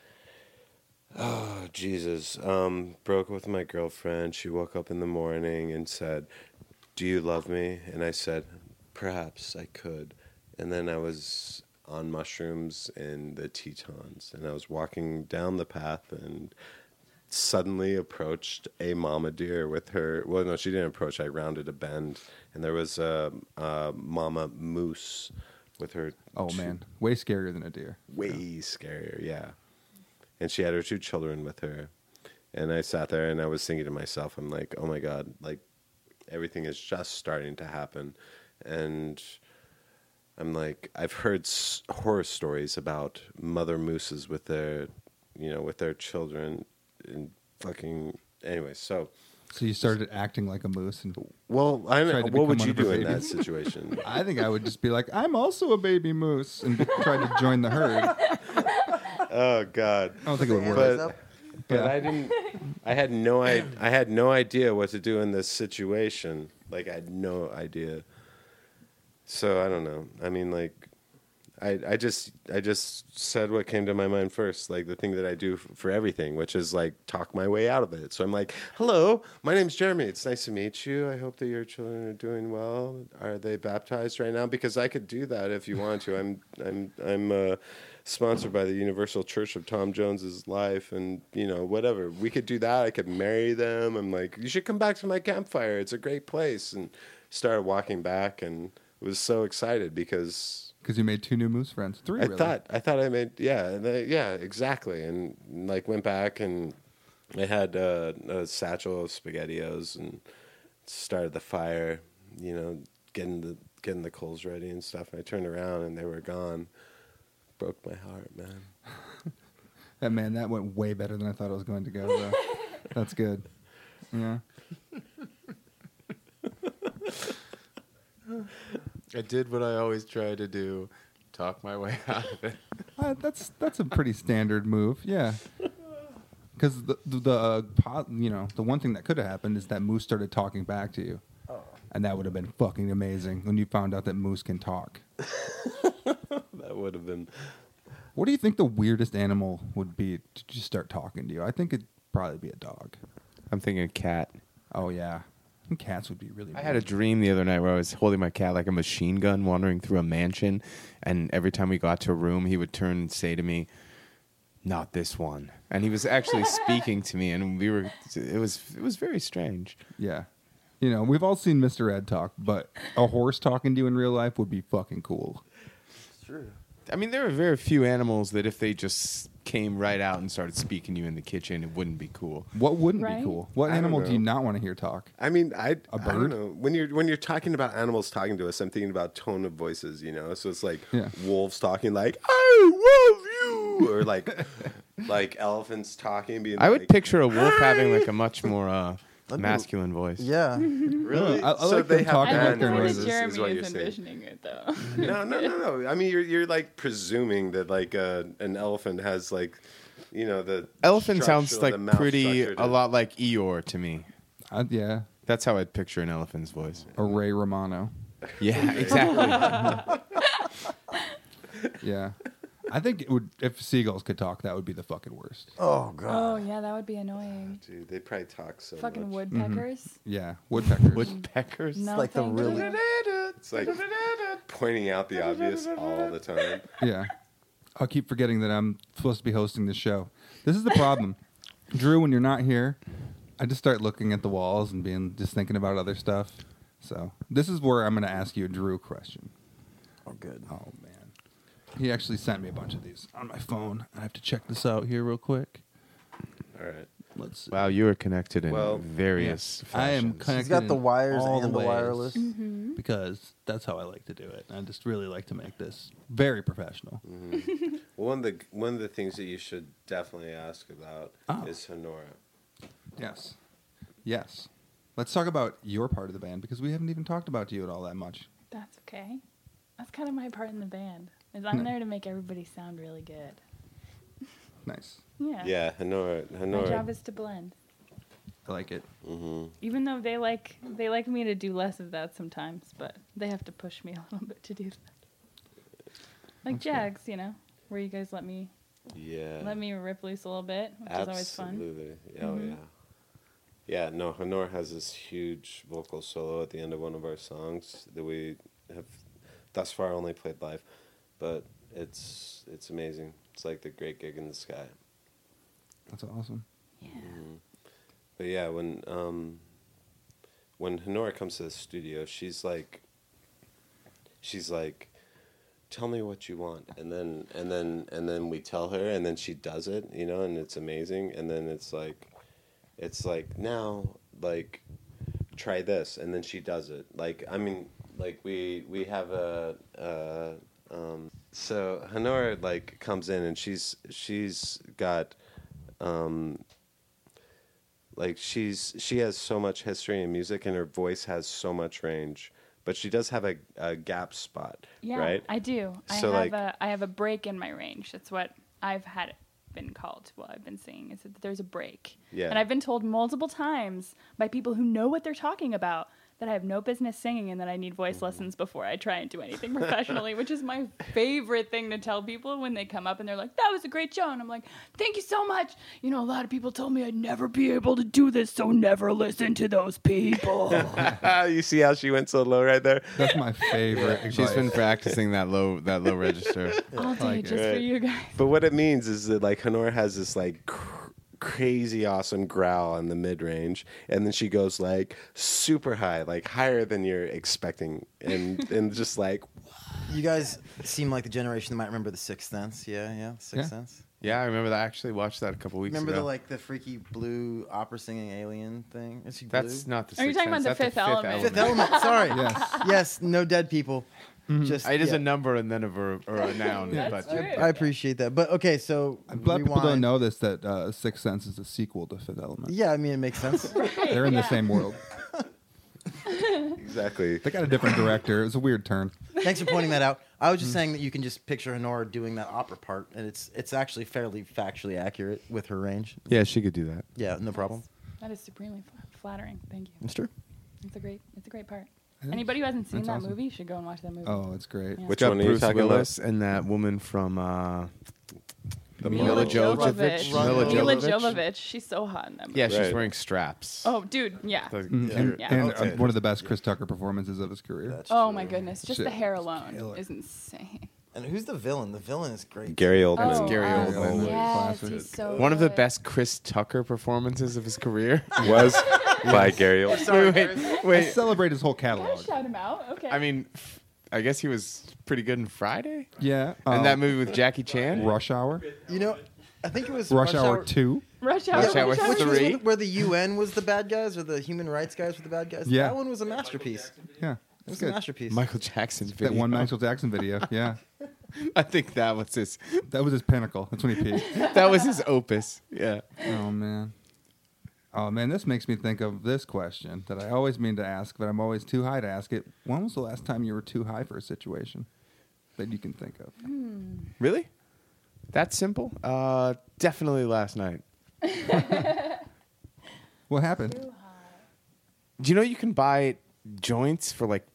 E: oh Jesus, um, broke with my girlfriend. She woke up in the morning and said, "Do you love me?" And I said, "Perhaps I could." And then I was on mushrooms in the Tetons, and I was walking down the path and suddenly approached a mama deer with her. Well, no, she didn't approach. I rounded a bend, and there was a, a mama moose with her.
D: Oh
E: two-
D: man, way scarier than a deer.
E: way scarier, yeah. And she had her two children with her. And I sat there and I was thinking to myself, I'm like, oh my God, like everything is just starting to happen. And I'm like, I've heard s- horror stories about mother mooses with their, you know, with their children and fucking, anyway, so.
D: So you started acting like a moose, and
E: Well, I
D: Tried
E: know,
D: to
E: what would
D: become
E: you
D: one of
E: do
D: her
E: in that
D: babies.
E: situation?
D: I think I would just be like, I'm also a baby moose, and try to join the herd.
E: Oh God.
D: I don't think it would work.
E: But, but
D: Yeah.
E: I didn't. I had no. I I had no idea what to do in this situation. Like I had no idea. So I don't know. I mean, like, I I just I just said what came to my mind first. Like the thing that I do f- for everything, which is like talk my way out of it. So I'm like, hello, my name's Jeremy. It's nice to meet you. I hope that your children are doing well. Are they baptized right now? Because I could do that if you want to. I'm I'm I'm. Uh, sponsored by the Universal Church of Tom Jones's Life, and you know whatever we could do that. I could marry them. I'm like, you should come back to my campfire. It's a great place. And started walking back, and was so excited because
D: Because you made two new moose friends, three.
E: I
D: really.
E: thought I thought I made yeah and they, yeah exactly, and like went back and I had uh, a satchel of SpaghettiOs and started the fire. You know, getting the getting the coals ready and stuff. And I turned around and they were gone. Broke my heart, man.
D: That man, that went way better than I thought it was going to go. Though. That's good. Yeah.
G: I did what I always try to do, talk my way out of it.
D: Uh, that's that's a pretty standard move. Yeah. Because the the, the uh, po- you know the one thing that could have happened is that moose started talking back to you, and that would have been fucking amazing when you found out that moose can talk.
E: That would have been.
D: What do you think the weirdest animal would be to just start talking to you? I think it'd probably be a dog.
G: I'm thinking cat.
D: Oh yeah, I think cats would be really.
G: I had a dream the other night where I was holding my cat like a machine gun wandering through a mansion, and every time we got to a room, he would turn and say to me, "Not this one," and he was actually speaking to me, and we were. It was it was very strange.
D: Yeah. You know, we've all seen Mister Ed talk, but a horse talking to you in real life would be fucking cool.
H: It's true.
G: I mean, there are very few animals that if they just came right out and started speaking to you in the kitchen, it wouldn't be cool.
D: What wouldn't
F: Right?
D: be cool? What
E: I don't
D: animal do you
E: know.
D: not want to hear talk?
E: I mean, I,
D: A
E: I don't
D: bird?
E: know. When you're when you're talking about animals talking to us, I'm thinking about tone of voices. You know, so it's like
D: Yeah.
E: wolves talking like "I love you," or like like elephants talking. Being
G: I would
E: like,
G: picture a wolf having like a much more uh,
J: That'd be-
G: masculine voice.
J: Yeah.
E: really.
D: I- I
E: so
D: like
E: they
D: them
E: have
D: talking
F: I
D: like
F: like
E: bad
F: the
D: they're
F: way
E: noises,
F: that
E: is
F: Jeremy
E: what
F: is
E: you're saying.
F: envisioning it, though.
E: No, no, no, no. I mean, you're you're like presuming that like uh, an elephant has like, you know, the
G: Elephant
E: structure,
G: sounds
E: the
G: like
E: mouth
G: pretty
E: structure
G: a
E: to-
G: lot like Eeyore to me.
D: Uh, yeah,
G: That's how I'd picture an elephant's voice.
D: a Ray Romano.
G: Yeah, exactly.
D: Yeah, I think it would if seagulls could talk. That would be the fucking worst.
J: Oh god.
F: Oh, yeah, that would be annoying.
E: Dude, they probably talk so
F: Fucking
E: much.
F: woodpeckers.
D: Yeah, woodpeckers.
G: Woodpeckers.
F: No,
J: like the
F: thank
J: really-
F: you.
E: It's like pointing out the obvious all the time.
D: Yeah. I'll keep forgetting that I'm supposed to be hosting this show. This is the problem. Drew, when you're not here, I just start looking at the walls and being just thinking about other stuff. So this is where I'm going to ask you a Drew question.
J: Oh good.
D: Oh, man. He actually sent me a bunch of these on my phone. I have to check this out here real quick.
E: All right.
D: Let's see.
G: Wow, you are connected in
E: Well,
G: various
D: I am
G: fashions.
D: connected
J: He's got the
D: in
J: wires
D: all
J: and the
D: ways
J: wireless.
F: Mm-hmm.
D: because that's how I like to do it. I just really like to make this very professional.
E: Mm-hmm. Well, one of the one of the things that you should definitely ask about
D: Oh.
E: is Honora.
D: Yes. Yes. Let's talk about your part of the band because we haven't even talked about you at all that much.
F: That's okay. That's kind of my part in the band. Is I'm
D: Hmm.
F: there to make everybody sound really good.
D: Nice.
F: Yeah.
E: Yeah, Honora.
F: My
E: Honora.
F: job is to blend.
D: I like it.
E: hmm
F: Even though they like they like me to do less of that sometimes, but they have to push me a little bit to do that. Like
D: That's good.
F: Jags, you know, where you guys let me
E: Yeah.
F: let me rip loose a little bit, which is always fun.
E: Absolutely. Oh
F: Mhm.
E: yeah. Yeah. No, Honora has this huge vocal solo at the end of one of our songs that we have thus far only played live, but it's it's amazing. It's like the great gig in the sky.
D: That's awesome.
F: Yeah.
E: Mhm. But yeah, when um, when Honora comes to the studio, she's like, she's like, tell me what you want, and then and then and then we tell her, and then she does it, you know, and it's amazing, and then it's like, it's like now like, try this, and then she does it. Like I mean, like we we have a. a um, so Honora like comes in and she's she's got. Um, like she's she has so much history in music and her voice has so much range, but she does have a, a gap spot,
F: Yeah,
E: right?
F: I do. I
E: So,
F: have
E: like-
F: a I have a break in my range. That's what I've had it been called while I've been singing. Is that there's a break.
E: Yeah.
F: And I've been told multiple times by people who know what they're talking about that I have no business singing and that I need voice
E: Mm-hmm.
F: lessons before I try and do anything professionally, which is my favorite thing to tell people when they come up and they're like, that was a great show. And I'm like, thank you so much. You know, a lot of people told me I'd never be able to do this, so never listen to those people.
E: You see how she went so low right there?
D: That's my favorite.
G: She's
D: advice.
G: been practicing that low that low register.
F: All day
D: like it.
F: just for
E: Right.
F: you guys.
E: But what it means is that like Honora has this like cr- crazy awesome growl in the mid range, and then she goes like super high, like higher than you're expecting, and and just like
J: You guys seem like the generation that might remember The Sixth Sense. Yeah, yeah, Sixth
D: Yeah.
J: Sense.
G: Yeah, I remember that. I actually watched that a couple weeks
J: Remember
G: ago.
J: the like the freaky blue opera singing alien thing? Is he
G: That's
J: blue?
G: not the.
F: Are you
G: Sixth
F: talking about
G: Sense,
F: the
G: that's
F: Fifth Element?
J: Fifth Element. Sorry.
D: Yes.
J: Yes. No dead people. Just
G: It is
J: yeah.
G: a number and then a verb or a noun.
F: That's
G: but
F: true.
J: I appreciate that. But okay, so
D: I'm glad people don't
J: rewind.
D: know this that uh, Sixth Sense is a sequel to Fifth Element.
J: Yeah, I mean it makes sense.
D: They're in
F: Yeah.
D: the same world.
E: exactly.
D: They got a different director. It was a weird turn.
J: Thanks for pointing that out. I was just saying that you can just picture Honora doing that opera part, and it's it's actually fairly factually accurate with her range.
G: yeah, she could do that.
J: Yeah, no problem.
F: That is supremely fla- flattering. Thank you.
J: It's true.
F: It's a great. It's a great part.
D: It is.
F: Anybody who hasn't seen
D: That's
F: that
D: awesome.
F: movie should go and watch that movie.
D: Oh, it's great.
F: Yeah.
E: Which
G: Got
E: one are you
G: Bruce
E: talking
G: Willis and that woman from uh,
E: The
G: Mila
E: Mila
G: Jovovich.
J: Mila
F: Mila
G: Jovovich.
F: Jovovich. She's so hot in that movie.
G: Yeah, she's
E: Right.
G: wearing straps.
F: Oh, dude. Yeah.
G: The-
D: Mm,
J: Yeah.
D: And,
F: Yeah.
D: and
J: Okay.
D: uh, one of the best Chris Tucker performances of his career.
J: That's
F: Oh
J: true.
F: my goodness. Just
D: Shit.
F: the hair alone
D: Killer.
F: is insane.
J: And who's the villain? The villain is great.
E: Gary Oldman.
F: Oh,
G: Gary
F: uh,
G: Oldman.
F: Yes,
D: Classic.
F: he's so
G: One of the
F: good.
G: best Chris Tucker performances of his career.
E: was by Gary Oldman.
G: wait, wait,
D: I
G: wait.
D: celebrate his whole
F: Can I
D: catalog.
F: shout him out? Okay.
G: I mean, f- I guess he was pretty good in Friday.
D: Yeah.
G: And
D: uh,
G: that movie with Jackie Chan.
D: Rush Hour.
J: You know, I think it was
D: Rush, Hour two.
F: Rush Hour,
G: Rush Hour
F: Rush Hour
J: Which was
G: three.
J: where the, where the U N was the bad guys or the human rights guys were the bad guys.
D: Yeah.
J: That one was a masterpiece.
D: Yeah.
J: It
D: It's
J: was
D: good.
J: a masterpiece.
G: Michael Jackson video.
D: That one Michael Jackson video. Yeah.
G: I think that was his.
D: That was his pinnacle. That's when he peaked.
G: That was his opus. Yeah.
D: Oh man. Oh man, this makes me think of this question that I always mean to ask, but I'm always too high to ask it. When was the last time you were too high for a situation that you can think of?
G: Really? That simple? Uh, definitely last night.
D: What happened?
G: Do you know you can buy joints for like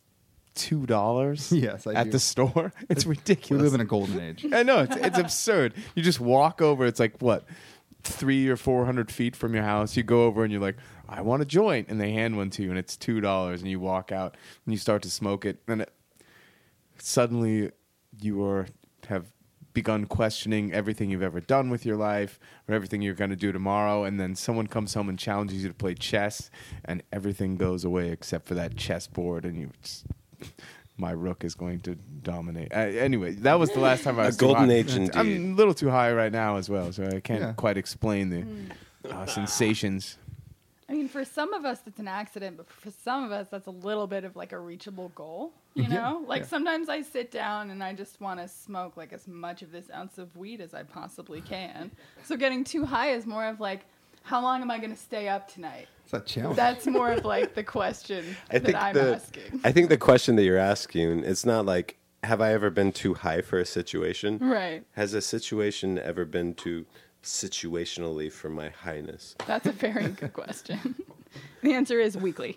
G: two dollars?
D: Yes, I
G: at
D: do.
G: the store. It's
D: We
G: ridiculous.
D: live in a golden age.
G: I know it's it's absurd. You just walk over. It's like what, three or four hundred feet from your house. You go over and you're like, I want a joint, and they hand one to you, and it's two dollars, and you walk out and you start to smoke it, and it, suddenly you are have begun questioning everything you've ever done with your life or everything you're going to do tomorrow, and then someone comes home and challenges you to play chess, and everything goes away except for that chessboard, and you just, my rook is going to dominate. Uh, anyway, that was the last time I
E: A
G: was too
E: golden
G: high.
E: age indeed.
G: I'm a little too high right now as well, so I can't
D: Yeah.
G: quite explain the uh, sensations.
F: I mean, for some of us, that's an accident, but for some of us, that's a little bit of like a reachable goal. You
D: Yeah,
F: know, like
D: yeah.
F: sometimes I sit down and I just want to smoke like as much of this ounce of weed as I possibly can. So getting too high is more of like, how long am I going to stay up tonight?
D: It's a challenge.
F: That's more of like the question
E: I
F: that
E: think
F: I'm
E: the
F: asking.
E: I think the question that you're asking, it's not like, have I ever been too high for a situation?
F: Right.
E: Has a situation ever been too situationally for my highness?
F: That's a very good question. The answer is weekly.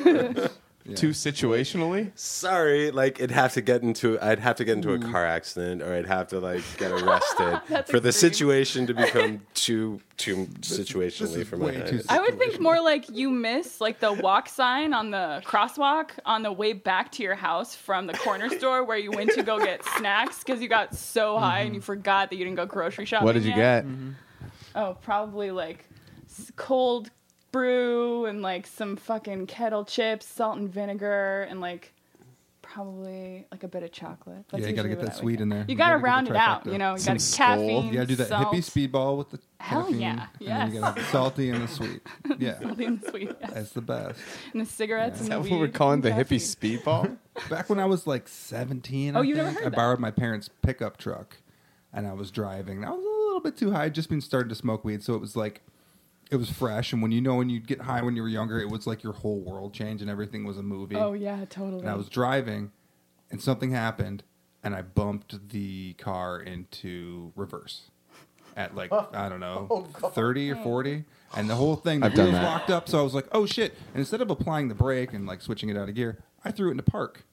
D: Yeah.
G: Too situationally?
E: Sorry, like it'd have to get into I'd have to get into a car accident or I'd have to like get arrested
F: That's
E: for the
F: extreme.
E: situation to become too too situationally
D: is
E: for my
D: way too
E: highness.
F: I would think more like you miss like the walk sign on the crosswalk on the way back to your house from the corner store where you went to go get snacks because you got so high and you forgot that you didn't go grocery shopping.
G: What did you
F: yet.
G: get?
F: Oh, probably like s- cold brew and like some fucking kettle chips, salt and vinegar, and like probably like a bit of chocolate. That's
D: Yeah, you gotta
F: usually
D: get
F: what
D: that
F: I would
D: sweet
F: get.
D: in there.
F: You
D: You
F: gotta
D: gotta get the
F: round it out,
D: trifecta.
F: you know. You
G: Some
F: got
G: Skol.
F: caffeine.
D: You gotta do that
F: salt,
D: hippie speedball with the
F: Hell
D: caffeine,
F: yeah,
D: and then
F: yes.
D: you gotta have the salty and the sweet. Yeah,
F: salty and sweet, yes.
D: that's the best.
F: And the cigarettes
G: Is
F: and
G: that
F: the
G: what
F: weed
G: we're calling
F: and
G: the
F: caffeine.
G: hippie speedball?
D: Back when I was like seventeen,
F: Oh,
D: I
F: you've never
D: think,
F: heard
D: I
F: that?
D: borrowed my parents' pickup truck, and I was driving. I was a little bit too high, just been started to smoke weed, so it was like, it was fresh. And when you know when you'd get high when you were younger, it was like your whole world changed and everything was a movie.
F: Oh yeah, totally.
D: And I was driving, and something happened, and I bumped the car into reverse at like I don't know, thirty or forty, and the whole thing the
G: I've done
D: wheels
G: that.
D: locked up. So I was like, oh shit! And instead of applying the brake and like switching it out of gear, I threw it into park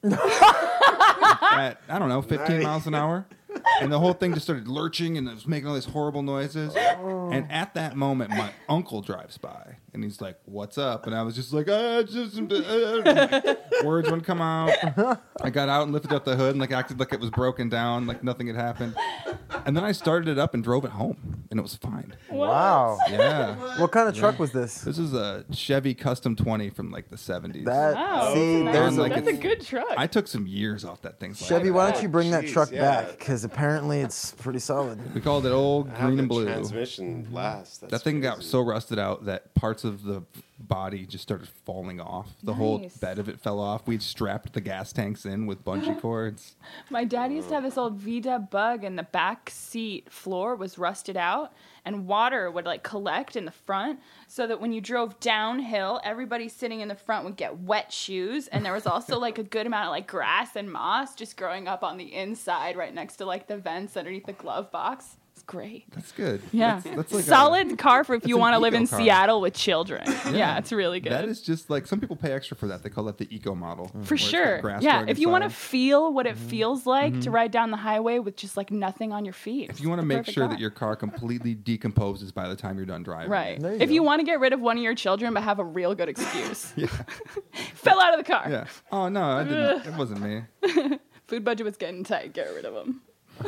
D: at I don't know, fifteen
E: Nice.
D: miles an hour. And the whole thing just started lurching and it was making all these horrible noises. And at that moment, my uncle drives by and he's like, "What's up?" And I was just like, "Ah, it's just uh," words wouldn't come out. I got out and lifted up the hood and like acted like it was broken down, like nothing had happened. And then I started it up and drove it home, and it was fine.
H: Wow.
D: Yeah,
H: What kind of truck was this?
D: this is a Chevy Custom twenty from like the seventies.
H: That
F: Wow,
H: see,
F: that's,
H: there's
F: a,
H: a
F: that's a good truck.
D: I took some years off that thing.
H: Chevy. Why don't you bring that
E: Jeez,
H: truck
E: yeah.
H: back? Because apparently it's pretty solid.
D: We called it old
E: How
D: green
E: the
D: and blue.
E: transmission lasts. That's
D: That thing got
E: crazy.
D: so rusted out that parts of the body just started falling off. The whole
F: Nice.
D: bed of it fell off. We'd strapped the gas tanks in with bungee cords.
F: My dad used to have this old V-Dub bug, and the back seat floor was rusted out, and water would like collect in the front, so that when you drove downhill, everybody sitting in the front would get wet shoes, and there was also like a good amount of like grass and moss just growing up on the inside, right next to like the vents underneath the glove box. It's great.
D: That's good.
F: Yeah,
D: That's, that's like
F: solid car for if
D: that's
F: you
D: an
F: want to live
D: eco
F: in
D: car.
F: Seattle with children. Yeah, it's really
D: A,
F: good.
D: that is just like some people pay extra for that. They call that the eco model.
F: For
D: where it's got
F: sure.
D: grass
F: Yeah.
D: growing
F: If you want to
D: inside.
F: feel what it
D: Mm-hmm.
F: feels like to ride down the highway with just like nothing on your feet.
D: if you want to
F: it's the
D: make
F: perfect
D: sure
F: car.
D: that your car completely decomposes by the time you're done driving.
F: Right.
H: There you
F: If you
H: go.
F: want to get rid of one of your children but have a real good excuse. Fell out of the car.
D: Yeah. Oh no, I didn't. It wasn't me.
F: Food budget was getting tight. Get rid of them.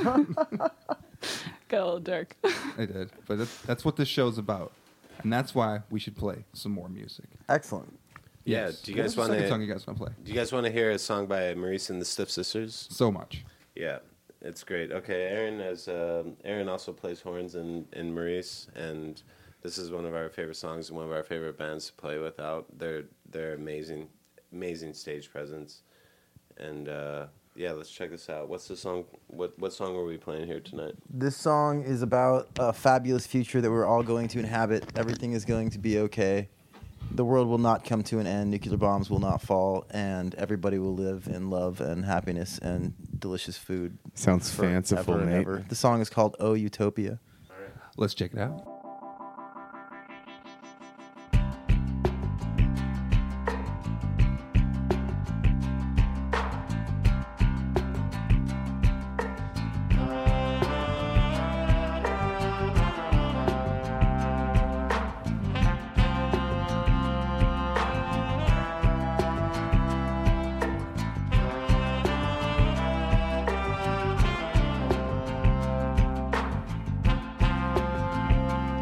F: Got a little dark.
D: I did. But that's, that's what this show's about, and that's why we should play some more music.
H: Excellent.
E: Yeah.
D: Yes.
E: Do you
D: What
E: guys
D: was the
E: want
D: second
E: to?
D: song you guys want to play?
E: Do you guys want to hear a song by Maurice and the Stiff Sisters?
D: So much.
E: Yeah, it's great. Okay, Aaron as um Aaron also plays horns in in Maurice, and this is one of our favorite songs and one of our favorite bands to play without. They're they're amazing, amazing stage presence, and uh, yeah, let's check this out. What's the song? What what song were we playing here tonight?
J: This song is about a fabulous future that we're all going to inhabit. Everything is going to be okay. The world will not come to an end. Nuclear bombs will not fall, and everybody will live in love and happiness and delicious food.
G: Sounds
J: forever
G: fanciful,
J: and
G: mate.
J: ever. The song is called "Oh Utopia."
D: Let's check it out.
I: Thank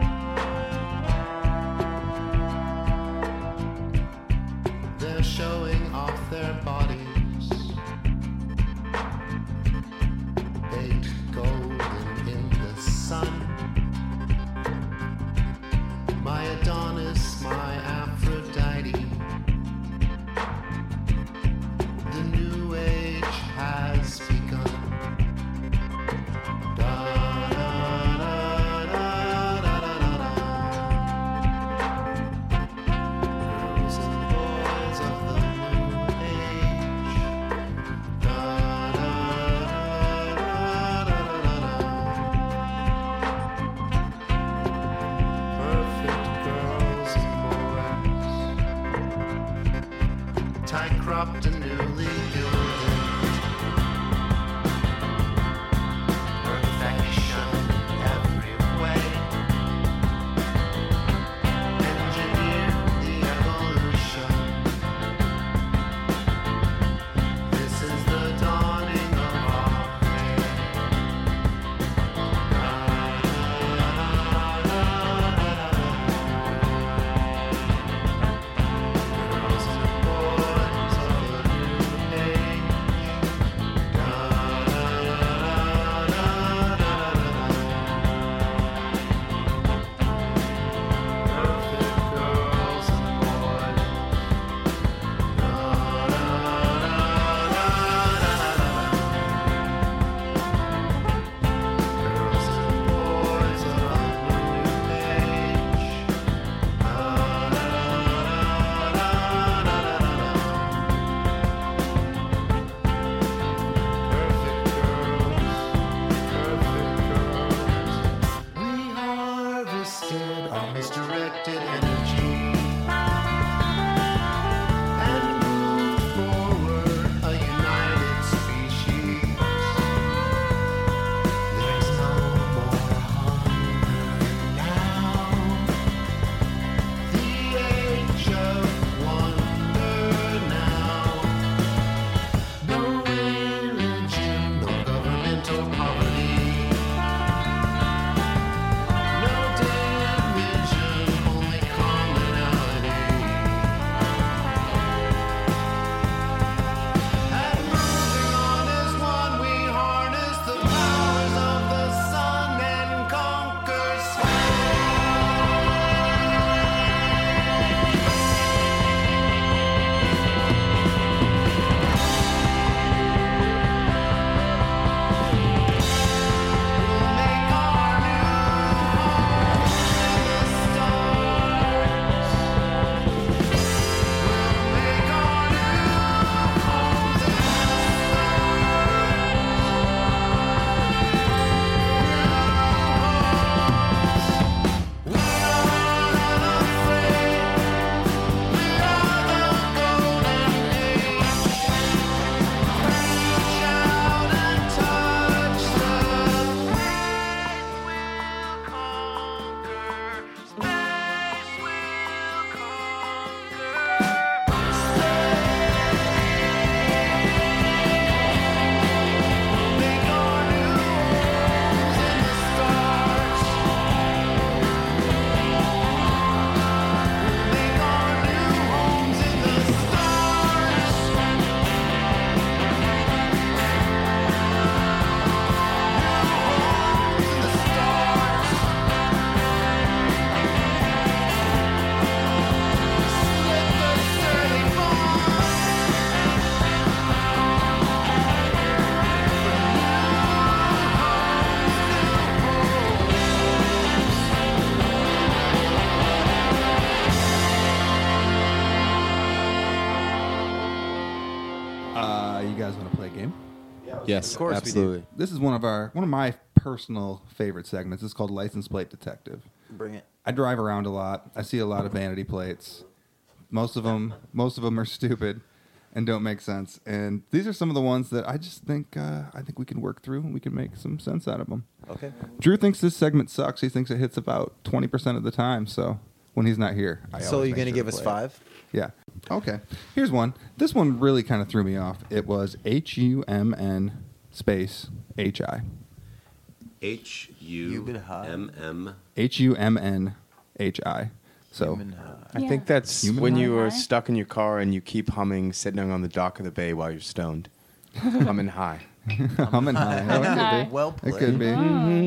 G: Yes,
J: Of course we do.
G: absolutely.
D: This is one of our one of my personal favorite segments. It's called License Plate Detective.
J: Bring it.
D: I drive around a lot. I see a lot of vanity plates. Most of them, most of them are stupid and don't make sense. And these are some of the ones that I just think uh, I think we can work through and we can make some sense out of them.
J: Okay.
D: Drew thinks this segment sucks. He thinks it hits about twenty percent of the time. So when he's not here, I
J: So
D: always
J: you're
D: make
J: gonna
D: sure
J: give
D: to
J: us
D: play it.
J: five?
D: Yeah. Okay. Here's one. This one really kind of threw me off. It was H U M N space H I.
E: H U M M.
D: H U M N H I. So
G: I
F: Yeah.
G: think that's
D: Human
G: when
D: high?
G: you are
F: High?
G: stuck in your car and you keep humming, sitting on the dock of the bay while you're stoned. Humming high.
D: humming high. Oh, it could
F: High.
D: be.
J: Well
D: It could be.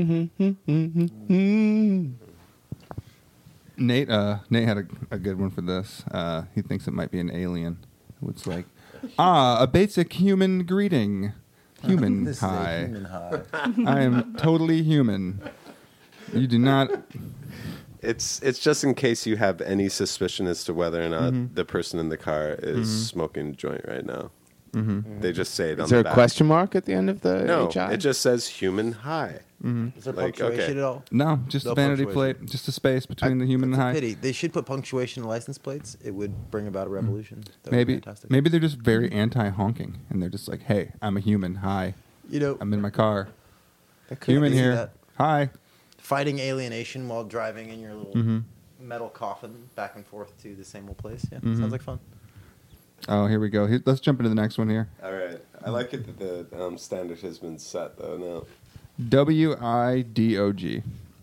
D: Nate, uh, Nate had a, a good one for this. Uh, he thinks it might be an alien. It's like, ah, a basic human greeting. Human
J: This
D: high.
J: is a human high.
D: I am totally human. You do not.
E: It's it's just in case you have any suspicion as to whether or not
D: Mhm.
E: the person in the car is
D: Mhm.
E: smoking a joint right now.
D: Mm-hmm.
E: They just say it on
G: Is there
E: the
G: a
E: back.
G: question mark at the end of the
E: No,
G: H I?
E: it just says human high.
D: Mm-hmm.
J: Is there
E: Like,
J: punctuation
E: okay.
J: at all?
D: No, just
J: No
D: a vanity
J: punctuation.
D: plate, just a space between the human and high.
J: Pity. They should put punctuation in license plates. It would bring about a revolution. That would be
D: Maybe,
J: fantastic.
D: maybe they're just very anti-honking, and they're just like, "Hey, I'm a human. Hi,
J: You know,
D: I'm in my car.
J: I could
D: Human
J: see
D: here.
J: that.
D: Hi."
J: Fighting alienation while driving in your little
D: Mm-hmm.
J: metal coffin back and forth to the same old place. Yeah,
D: Mhm.
J: sounds like fun.
D: Oh, here we go. Here, let's jump into the next one here.
E: All right. I like it that the um, standard has been set though now.
D: W I D O G.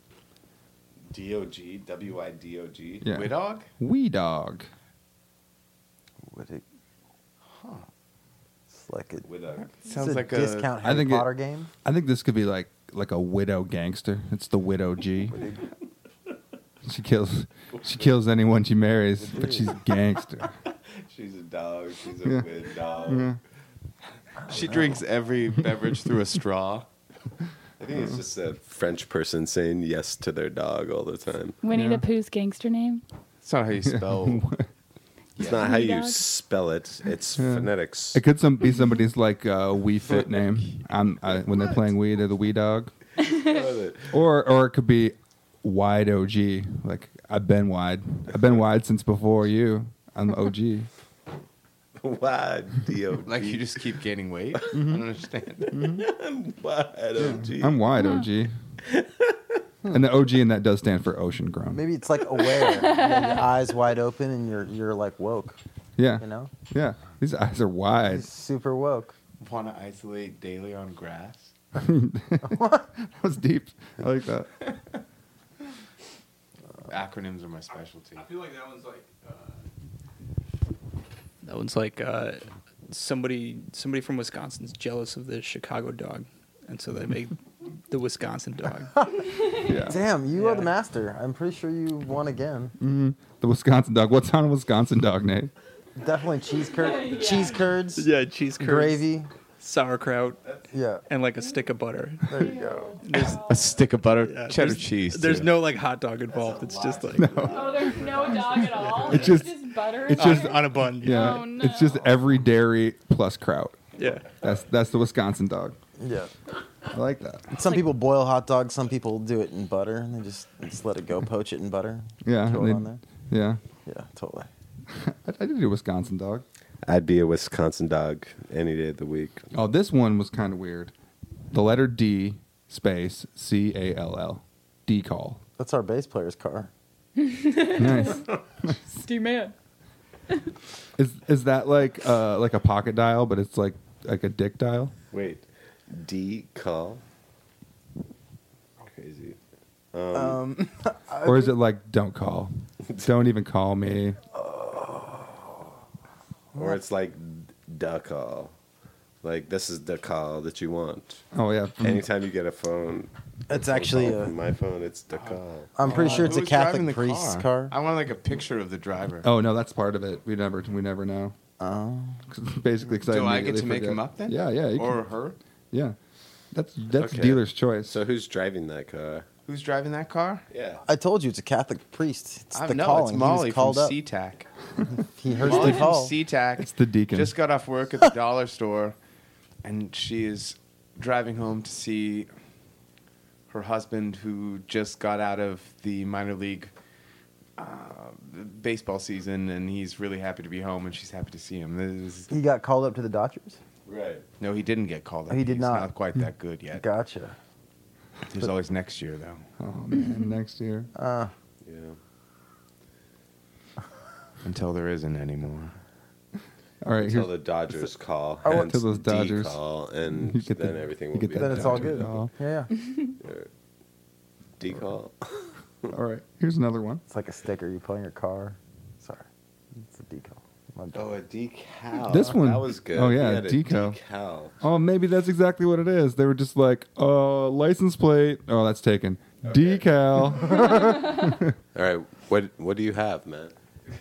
E: D O G, W I D O G.
D: Yeah.
G: Widog?
D: Wee dog.
J: Would it? Huh. It's like a,
E: With a
J: it's
G: Sounds
J: a
G: like a-
J: discount
D: I
J: Harry
D: think it-
J: Potter game.
D: I think this could be like like a widow gangster. It's the widow G. She kills she kills anyone she marries, but she's gangster.
E: she's a dog. She's a
D: Yeah.
E: wid dog.
D: Yeah.
G: She drinks every beverage through a straw.
E: I think it's just a French person saying yes to their dog all the time.
F: Winnie
D: Yeah.
F: the Pooh's gangster name.
G: It's not how you spell.
E: It's not how you
F: Dog.
E: spell it. It's
D: Yeah.
E: phonetics.
D: It could some be somebody's like uh, Wee Fit name. I'm I, when they're playing Wii, they're the Wee dog. Or or it could be Wide O G. Like I've been wide. I've been wide since before you. I'm the O G.
E: Why D O G?
G: Like you just keep gaining weight? I don't understand.
E: Why O G?
D: I'm wide O G. And the O G in that does stand for ocean grown.
J: Maybe it's like aware. You know, your eyes wide open and you're you're like woke.
D: Yeah.
J: You know,
D: Yeah. These eyes are wide.
J: he's super woke.
G: Want to isolate daily on grass?
D: That was deep. I like that.
G: Acronyms are my specialty.
K: I feel like that one's like. Uh,
L: That one's like uh, somebody somebody from Wisconsin's jealous of the Chicago dog, and so they make the Wisconsin dog.
D: Yeah.
J: Damn, you are
L: Yeah.
J: the master. I'm pretty sure you won again.
D: hmm The Wisconsin dog. What's on a Wisconsin dog, Nate?
J: Definitely cheese curd, cheese curds,
L: Yeah, cheese curds,
J: gravy.
L: sauerkraut,
J: Yeah,
L: and like a stick of butter.
J: there you go.
L: There's,
G: A stick of butter,
L: yeah,
G: cheddar
L: there's-
G: cheese.
L: There's
G: too.
L: no like hot dog involved. It's just like
F: Oh, there's no dog at all.
D: It's just-
F: butter.
D: it's
F: and
D: just-
F: butter?
L: on a bun.
D: Yeah.
F: Oh,
D: It's just
F: no.
D: every dairy plus kraut.
L: Yeah.
D: That's that's the Wisconsin dog.
J: Yeah.
D: I like that.
J: Some people boil hot dogs. Some people do it in butter, and they just, just let it go, poach it in butter.
D: Yeah.
J: Throw
D: and
J: it
D: they-
J: on there.
D: Yeah.
J: Yeah, totally.
D: I, I did do a Wisconsin dog.
E: I'd be a Wisconsin dog any day of the week.
D: Oh, this one was kind of weird. The letter D space C A L L. D call.
J: That's our bass player's car.
D: Nice.
F: Steve Man.
D: Is is that like uh like a pocket dial, but it's like like a dick dial?
E: Wait, D call? Crazy. Um,
J: Um,
D: Or is it like don't call? Don't even call me.
E: or it's like the call. Like this is the call that you want.
D: Oh yeah. from-
E: Anytime you get a phone,
J: It's
E: phone
J: actually
E: call
J: a-
E: from my phone. It's the call.
J: I'm pretty sure it's a
G: Who's driving
J: Catholic
G: the
J: priest's car.
G: I want like a picture of the driver.
D: Oh no, that's part of it. We never we never know.
J: Oh.
D: 'Cause Basically, because
G: Do I get to make him up then?
D: Yeah, yeah. you can-
G: Or her?
D: yeah. That's that's
E: Okay.
D: dealer's choice.
E: So who's driving that car?
G: Who's driving that car?
E: Yeah.
J: I told you it's a Catholic priest. It's
G: I
J: the
G: know
J: calling.
G: it's
J: He
G: Molly
J: was called
G: from
J: up.
G: SeaTac.
J: He heard
G: Molly
J: the
G: from
J: call.
G: SeaTac.
D: It's the deacon.
G: Just got off work at the dollar store, and she is driving home to see her husband, who just got out of the minor league uh, baseball season, and he's really happy to be home, and she's happy to see him. This is,
H: He got called up to the Dodgers?
G: right. No, he didn't get called up.
H: He did
G: He's
H: not.
G: not quite that good yet.
H: Gotcha.
G: There's always next year, though.
D: Oh man, next year.
H: Uh,
E: Yeah.
G: Until there isn't anymore.
D: All right,
E: Until
D: here's
E: the Dodgers call,
H: I want-
E: and
D: Till those Dodgers-
E: call, and
D: You get
E: then
D: the-
E: everything
D: you
E: will
D: get
E: be
D: that
H: then it's all
D: Dodgers
H: good.
D: call.
H: Yeah.
E: decall.
D: All right, here's another one.
H: It's like a sticker you put on your car. Sorry. It's a decal. My bad.
E: Oh, a decal.
D: This one-
E: That was good.
D: oh,
E: He
D: yeah,
E: had a
D: decal.
E: decal.
D: Oh, maybe that's exactly what it is. They were just like, uh, license plate. Oh, that's taken. Decal.
E: All right. What What do you have, Matt?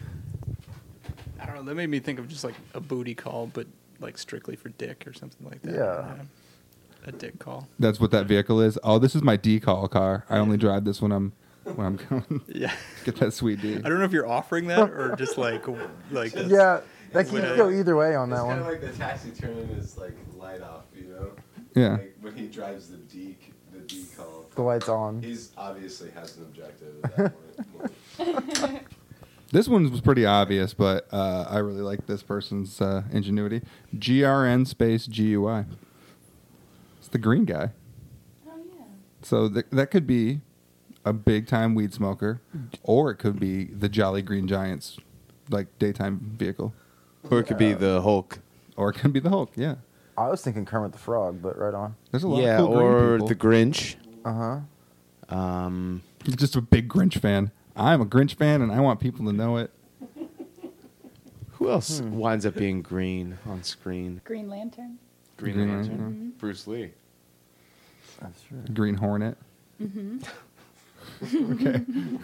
L: I don't know. That made me think of just like a booty call, but like strictly for dick or something like that.
H: Yeah.
L: A dick call.
D: That's what that vehicle is. Oh, this is my decal car. I only drive this when I'm when I'm going.
L: Yeah.
D: Get that sweet D.
L: I don't know if you're offering that or just like like this.
H: Yeah, that can
L: When I-
H: go either way on
E: It's
H: that
E: kind
H: one.
E: of like the taxi turning his like light off, you know?
D: Yeah.
E: Like when he drives the D the decal.
H: The light's on.
E: He's obviously has an objective at that point.
D: This one was pretty obvious, but uh, I really like this person's uh, ingenuity. G R N space G U I. It's the green guy.
F: Oh yeah.
D: So th- that could be a big time weed smoker, or it could be the Jolly Green Giants, like daytime vehicle,
G: Or it could be the Hulk.
D: or it could be the Hulk. Yeah,
H: I was thinking Kermit the Frog, but right on.
D: there's a lot
G: Yeah,
D: of cool
G: or
D: green people.
G: the Grinch.
H: Uh huh.
G: Um,
D: He's just a big Grinch fan. I'm a Grinch fan, and I want people to know it.
G: who else winds up being green on screen?
F: Green Lantern.
G: Green,
D: Green
G: Lantern.
D: Lantern.
G: Bruce Lee.
H: That's true.
D: Green Hornet. Okay.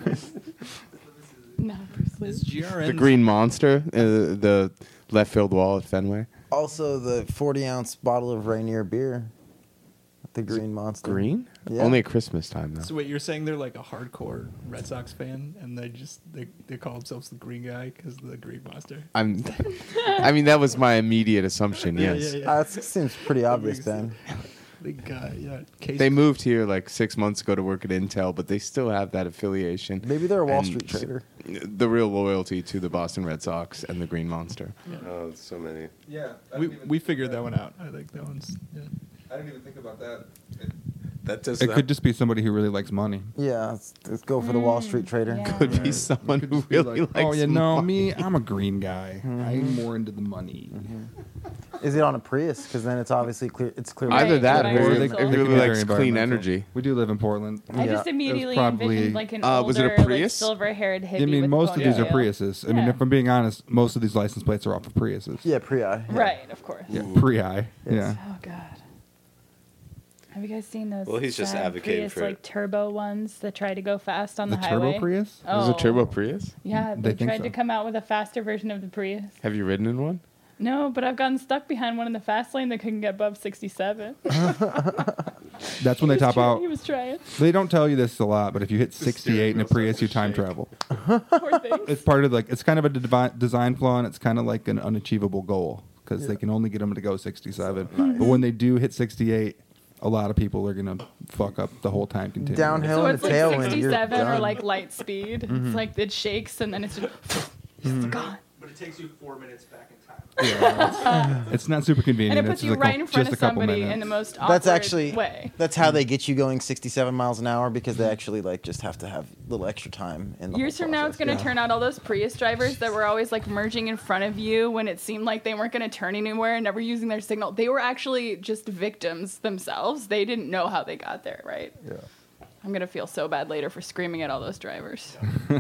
F: No, Bruce Lee.
L: Is G R N
G: The Green Monster, uh, the left field wall at Fenway.
H: Also, the forty ounce bottle of Rainier beer. The Green Monster.
G: Green?
H: Yeah.
G: Only at Christmas time, though.
L: So wait, you're saying they're like a hardcore Red Sox fan, and they just they, they call themselves the Green Guy because of the Green Monster.
G: I'm. I mean, that was my immediate assumption.
L: Yeah,
G: Yes.
L: yeah, yeah.
H: Uh, that seems pretty obvious,
L: makes
H: Ben.
L: Big guy, yeah. Case
G: They moved here like six months ago to work at Intel, but they still have that affiliation.
H: Maybe they're a Wall
G: And
H: Street trader.
G: The real loyalty to the Boston Red Sox and the Green Monster.
E: Oh, so many.
D: Yeah,
L: we we figured that one out. I think that one's. Yeah.
D: I didn't even think about that.
E: That does
D: It
E: not-
D: could just be somebody who really likes money.
H: Yeah, let's, let's go for the Wall Street trader.
F: yeah.
G: Could be someone who
D: Be
G: really
D: like,
G: likes.
D: oh, you know
G: money.
D: me, I'm a green guy. I'm more into the money.
H: Is it on a Prius? Because then it's obviously clear. It's clear.
G: Either
F: Right,
G: that,
F: what I
G: or
F: heard
G: they,
F: so.
G: they
F: They
D: can
G: really
D: be
G: likes
D: very
G: clean
D: environmental.
G: energy.
D: We do live in Portland.
F: I
H: Yeah.
F: just immediately
D: probably-
F: envisioned like an
G: Uh,
F: older,
G: was it a
F: like,
G: Prius?
F: silver-haired hippie.
D: I mean,
F: with
D: most of these are
F: ponytail.
D: Priuses. I mean,
F: Yeah.
D: if I'm being honest, most of these license plates are off of Priuses.
H: Yeah, Prii.
F: Right, of course.
D: Yeah, Prii. Yeah.
F: Oh god. Have you guys seen those?
E: Well, he's just
F: sad
E: advocating
F: Prius,
E: for
F: like
E: it.
F: turbo ones that try to go fast on
D: The
F: the, highway.
D: Turbo Prius?
F: Oh.
G: Is it Turbo Prius?
F: Yeah,
D: They
F: they,
D: think
F: tried
D: so.
F: to come out with a faster version of the Prius.
G: Have you ridden in one?
F: No, but I've gotten stuck behind one in the fast lane that couldn't get above sixty-seven.
D: That's when they
F: He was
D: top
F: try-
D: out.
F: He was trying.
D: They don't tell you this a lot, but if you hit sixty-eight in a Prius, you time travel.
F: Poor thing.
D: It's part of like it's kind of a devi- design flaw, and it's kind of like an unachievable goal because they can only get them to go sixty-seven. But when they do hit sixty-eight, a lot of people are gonna fuck up the whole time continuum.
H: Downhill
F: So
H: and
F: it's
H: the
F: like
H: tailwind. You're
F: sixty-seven or
H: done.
F: like light speed. It's like it shakes and then it's just it's gone.
K: But it takes you four minutes back in time.
D: It's not super convenient.
F: And it puts
D: it's
F: you
D: like
F: right
D: a-
F: in front
D: just
F: of
D: a couple
F: somebody
D: minutes.
F: in the most awkward
H: That's actually
F: way.
H: that's how they get you going sixty-seven miles an hour because they actually like just have to have a little extra time in the
F: Years
H: whole
F: from now, it's
H: process.
F: going to turn out all those Prius drivers that were always like merging in front of you when it seemed like they weren't going to turn anywhere and never using their signal. They were actually just victims themselves. They didn't know how they got there, right?
H: Yeah.
F: I'm going to feel so bad later for screaming at all those drivers.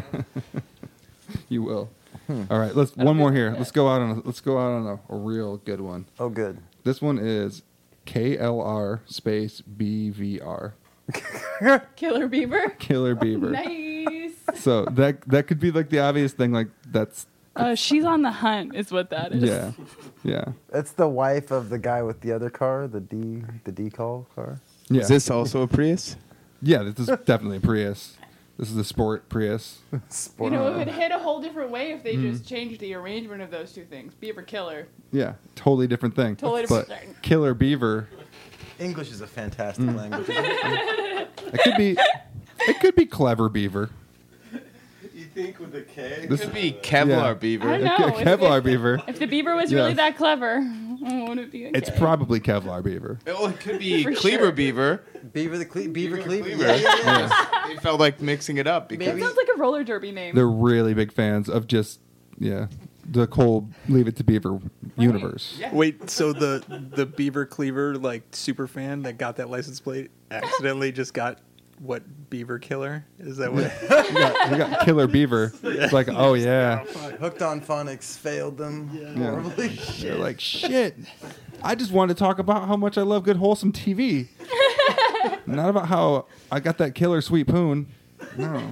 D: You will. All right, let's one more here. Let's go out on a, let's go out on a, a real good one.
H: Oh, good.
D: This one is K L R space B V R.
F: Killer Beaver?
D: Killer Beaver.
F: Nice.
D: So that that could be like the obvious thing. Like that's
F: Uh, she's on the hunt, is what that is.
D: yeah, yeah,
H: That's the wife of the guy with the other car, the D, the D call car.
D: yeah.
G: Is this also a Prius?
D: Yeah, this is definitely a Prius. This is a sport Prius.
F: You know, it would hit a whole different way if they just changed the arrangement of those two things. Beaver Killer.
D: Yeah, totally different thing.
F: Totally different
D: but
F: thing.
D: Killer Beaver
J: English is a fantastic
D: Mm.
J: language.
D: It could be. It could be Clever Beaver.
E: You think with a K?
G: It
D: This-
G: could be Kevlar
D: yeah.
G: Beaver.
F: I don't know.
D: Ke- Kevlar Beaver.
F: If the beaver was really
D: Yes.
F: that clever, would it be okay?
D: It's probably Kevlar Beaver.
G: Oh, it could be
F: For
G: Cleaver
F: sure.
G: Beaver.
J: Beaver the Cle- Beaver Cleaver.
G: Cleaver.
J: Yeah, yeah, yeah.
D: Yeah.
G: They felt like mixing it up because
F: That sounds like a roller derby name.
D: They're really big fans of just yeah the whole Leave It to Beaver universe.
L: Wait, so the the Beaver Cleaver like super fan that got that license plate accidentally just got what Beaver Killer? Is that what?
D: we, got, we got Killer Beaver. It's like, oh yeah.
J: Hooked on Phonics failed them
D: Yeah.
J: horribly.
D: They're like, shit. I just wanted to talk about how much I love good wholesome T V. Not about how I got that killer sweet poon. No.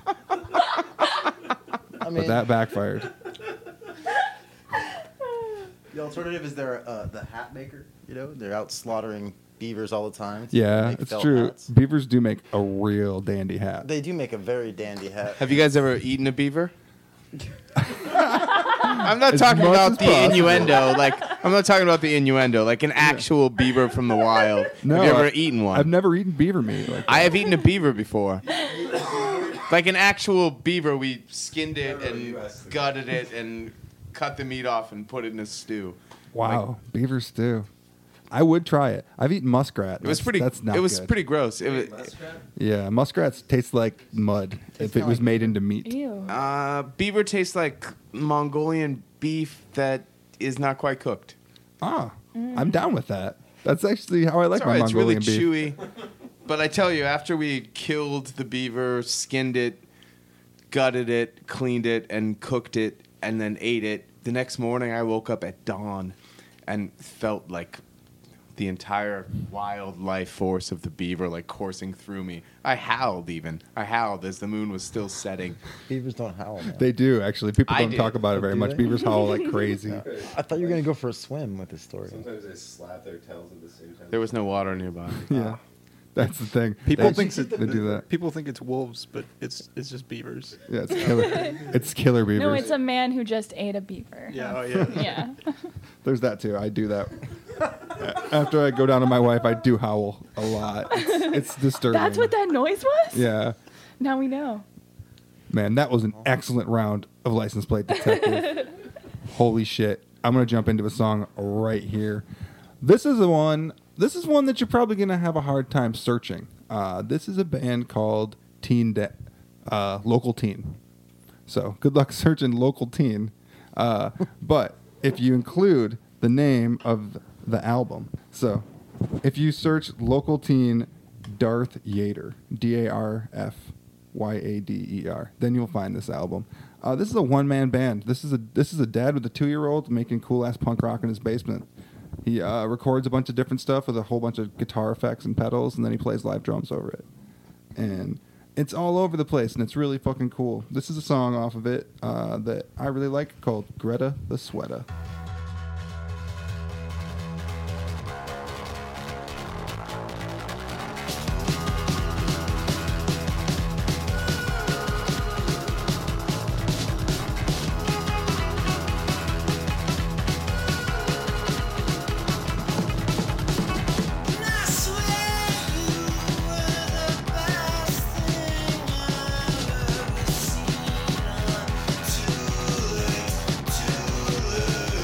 J: I mean,
D: But that backfired.
J: the alternative is they're uh, the hat maker. You know, they're out slaughtering beavers all the time. to
D: Yeah,
J: make
D: it's
J: felt
D: true.
J: hats.
D: Beavers do make a real dandy hat.
J: They do make a very dandy hat.
G: Have you guys ever eaten a beaver? I'm not
D: As
G: talking
D: much
G: about
D: as
G: the
D: possible.
G: innuendo. Like I'm not talking about the innuendo. Like an actual beaver from the wild.
D: No,
G: have you ever
D: I-
G: eaten one?
D: I've never eaten beaver meat. Like
G: I have eaten a beaver before. Like an actual beaver, we skinned it and gutted it and cut the meat off and put it in a stew.
D: wow, beaver stew. I would try it. I've eaten muskrat.
G: It was
D: That's-
G: pretty.
D: That's not
G: it was
D: good.
G: pretty gross. It was,
D: Yeah, muskrats taste like mud if it was made into meat.
F: Ew.
G: uh, beaver tastes like Mongolian beef that is not quite cooked.
D: Ah, I'm down with that. That's actually how I like
G: It's
D: my
G: all right, it's really
D: Mongolian beef.
G: chewy. But I tell you, after we killed the beaver, skinned it, gutted it, cleaned it, and cooked it, and then ate it, the next morning I woke up at dawn and felt like the entire wild life force of the beaver like coursing through me. I howled even. I howled as the moon was still setting.
J: Beavers don't howl, man.
D: They do actually. People
G: I
D: don't
G: do.
D: talk about it very
J: Do
D: much.
J: they?
D: Beavers howl like crazy.
J: I thought you were gonna go for a swim with this story.
E: Sometimes they slap their tails at the same time.
G: There was no water nearby.
D: Yeah, that's the thing.
L: People
D: they,
L: think that
D: they do that.
L: People think it's wolves, but it's it's just beavers.
D: Yeah, it's killer. It's killer beavers.
F: No, it's a man who just ate a beaver.
L: Yeah, oh yeah.
F: Yeah.
D: There's that too. I do that. After I go down to my wife, I do howl a lot. It's, it's disturbing.
F: That's what that noise was?
D: Yeah,
F: Now we know.
D: man, that was an excellent round of License Plate Detective. Holy shit! I'm gonna jump into a song right here. This is the one. This is one that you're probably gonna have a hard time searching. Uh, this is a band called Teen De- uh, Local Teen. So good luck searching Local Teen. Uh, but if you include the name of the album, so if you search Local Teen Darth Yader, D A R F Y A D E R, then you'll find this album. Uh, this is a one-man band. This is a this is a dad with a two-year-old making cool-ass punk rock in his basement. He uh, records a bunch of different stuff with a whole bunch of guitar effects and pedals, and then he plays live drums over it. And it's all over the place, and it's really fucking cool. This is a song off of it uh, that I really like called Greta the Sweater.
I: Too late, too late.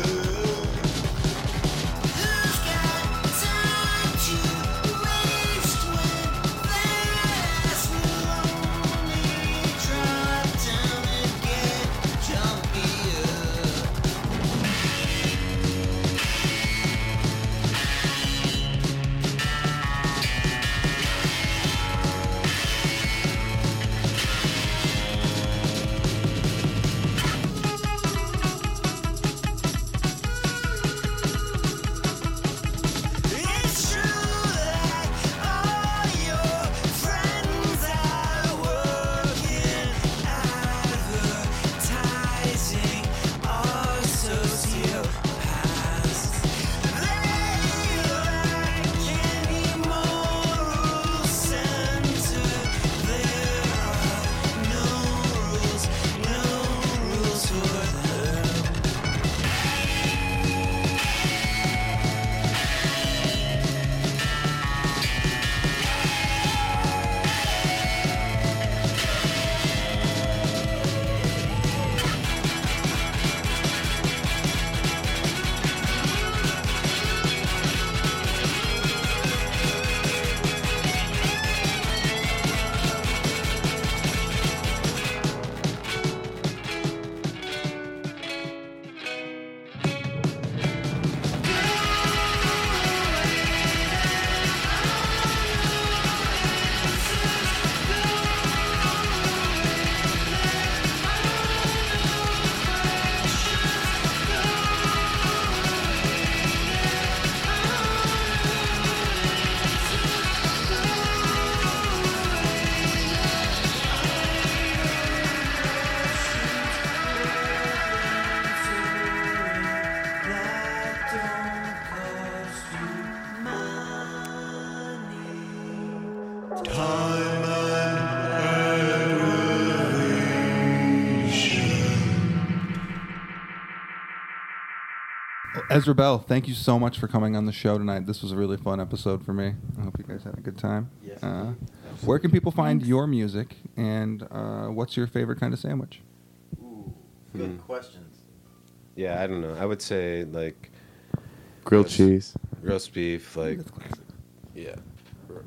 D: Ezra Bell, thank you so much for coming on the show tonight. This was a really fun episode for me. I hope you guys had a good time.
J: Yes.
D: Uh, where can people find
F: Thanks.
D: your music, and uh, what's your favorite kind of sandwich?
J: Ooh, good
E: Hmm.
J: questions.
E: Yeah, I don't know. I would say like
G: Grilled
E: roast-
G: cheese.
E: roast beef, like
D: That's classic.
E: yeah. There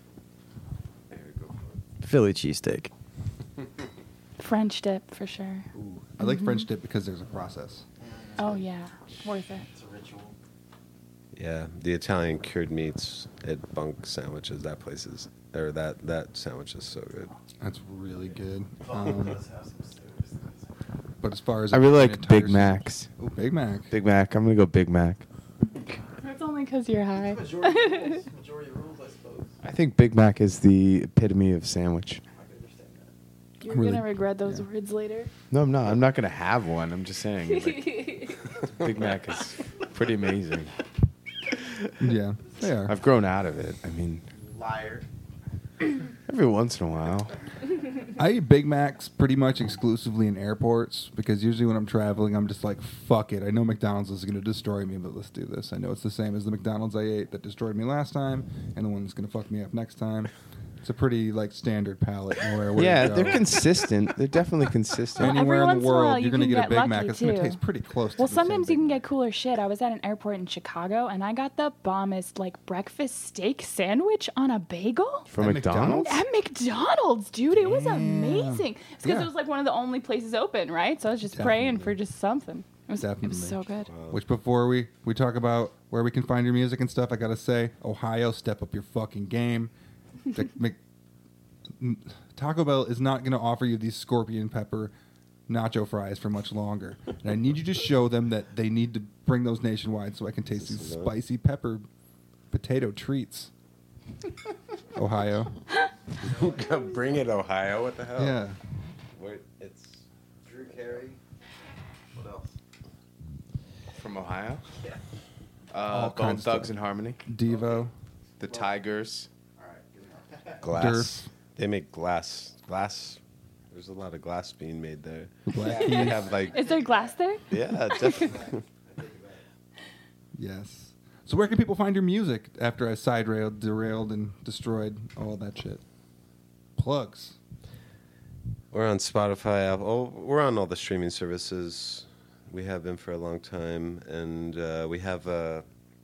E: we go.
J: Philly cheesesteak.
F: French dip for sure.
D: I
F: Mm-hmm.
D: like French dip because there's a process.
F: Oh yeah, worth it.
J: It's a ritual.
E: Yeah, the Italian cured meats at Bunk Sandwiches. That place is, or that that sandwich is so good.
D: That's really good. Um, but as far as
G: I really
D: an
G: like
D: entire
G: Big Macs.
D: sandwich- Ooh, Big Mac.
G: Big Mac. I'm gonna go Big Mac.
F: That's only because you're high.
J: Majority rules. Majority rules, I suppose.
G: I think Big Mac is the epitome of sandwich.
J: I can understand that.
F: You're
D: Really-
F: gonna regret those
D: yeah.
F: words later.
G: No, I'm not. I'm not gonna have one. I'm just saying. Like, Big Mac is pretty amazing.
D: Yeah, they are.
G: I've grown out of it. I mean,
J: Liar.
G: every once in a while.
D: I eat Big Macs pretty much exclusively in airports because usually when I'm traveling, I'm just like, fuck it. I know McDonald's is going to destroy me, but let's do this. I know it's the same as the McDonald's I ate that destroyed me last time and the one that's going to fuck me up next time. It's a pretty like standard palate. Nowhere where
G: Yeah,
D: you go.
G: they're consistent. They're definitely consistent.
F: Well,
D: Anywhere
F: every
D: in the
F: once in a while,
D: world,
F: you
D: you're going to
F: can
D: get a
F: get
D: Big Mac.
F: lucky,
D: It's going to
F: too.
D: taste pretty close to
F: Well,
D: the same
F: sometimes
D: Big
F: you can
D: Mac.
F: get cooler shit. I was at an airport in Chicago and I got the bombest like breakfast steak sandwich on a bagel.
G: From
D: At
G: McDonald's?
F: At McDonald's, dude, it was
D: Damn.
F: amazing. It's because
D: Yeah.
F: it was like one of the only places open, right? So I was just praying for just something. It was, it
D: Definitely.
F: was so good.
D: Which before we, we talk about where we can find your music and stuff, I got to say, Ohio, step up your fucking game. The Mc- m- Taco Bell is not going to offer you these scorpion pepper nacho fries for much longer. And I need you to show them that they need to bring those nationwide so I can taste these spicy pepper potato treats. Ohio.
E: Bring it, Ohio. What the hell?
D: Yeah.
E: Wait, it's
J: Drew Carey. What else?
G: From Ohio?
J: Yeah.
G: Uh,
D: All
G: Bone
D: kinds of
G: Thugs
D: stuff.
G: and Harmony.
D: Devo.
G: The Tigers.
J: All right. Good enough.
E: glass.
D: Durf.
E: They make glass. Glass. There's a lot of glass being made there.
D: Black
E: They
D: Keys.
E: have like
F: Is there glass there?
E: yeah, definitely.
D: Yes. So where can people find your music after I side railed, derailed, and destroyed all that shit? Plugs.
E: We're on Spotify. Apple. Oh, we're on all the streaming services. We have been for a long time, and uh, we have a.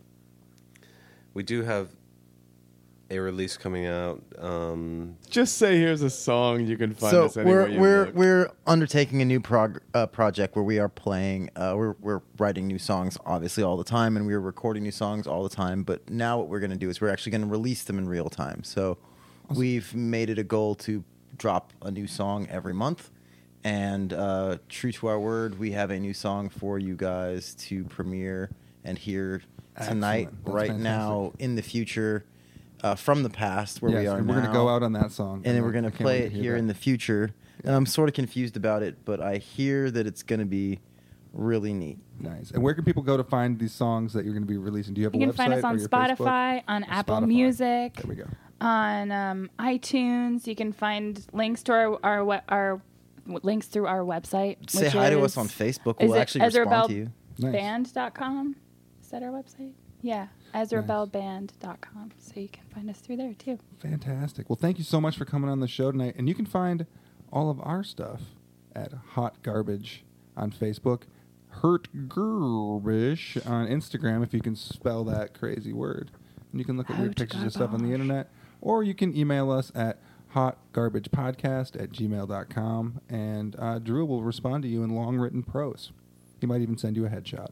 E: We do have a release coming out. Um,
G: Just say here's a song you can find
J: So
G: us anywhere
J: we're
G: you
J: we're
G: look.
J: we're undertaking a new prog- uh, project where we are playing. Uh, we're we're writing new songs, obviously, all the time, and we're recording new songs all the time. But now what we're going to do is we're actually going to release them in real time. So we've made it a goal to drop a new song every month, and uh, true to our word, we have a new song for you guys to premiere and hear tonight,
D: Excellent. That's
J: right
D: fantastic.
J: now, in the future. Uh, from the past, where we
D: Yes,
J: are
D: and
J: now.
D: we're gonna go out on that song,
J: and then we're
D: I
J: going to
D: can't
J: play
D: wait
J: it
D: to hear
J: here
D: that.
J: in the future. And I'm sort of confused about it, but I hear that it's going to be really neat.
D: Nice. And where can people go to find these songs that you're going to be releasing? Do you have
F: You
D: a
F: can
D: website
F: find us on
D: or your Facebook?
F: Spotify, on Apple
D: Spotify.
F: Music,
D: There we go.
F: on um, iTunes. You can find links to our our, we- our w- links through our website.
J: Say
F: which
J: hi to
F: is-
J: us on Facebook.
F: is
J: We'll
F: it
J: actually
F: Ezra
J: respond
F: Bell
J: to you.
D: Nice.
F: Band dot com. Is that our website? Yeah, Ezra Bell Band dot com. So you can find us through there too.
D: Fantastic. Well, thank you so much for coming on the show tonight. And you can find all of our stuff at Hot Garbage on Facebook, Hurt Garbage on Instagram, if you can spell that crazy word. And you can look at weird
F: Hurt
D: pictures of stuff on the
F: garbage.
D: internet. Or you can email us at hotgarbagepodcast at gmail dot com. And uh, Drew will respond to you in long written prose. He might even send you a headshot.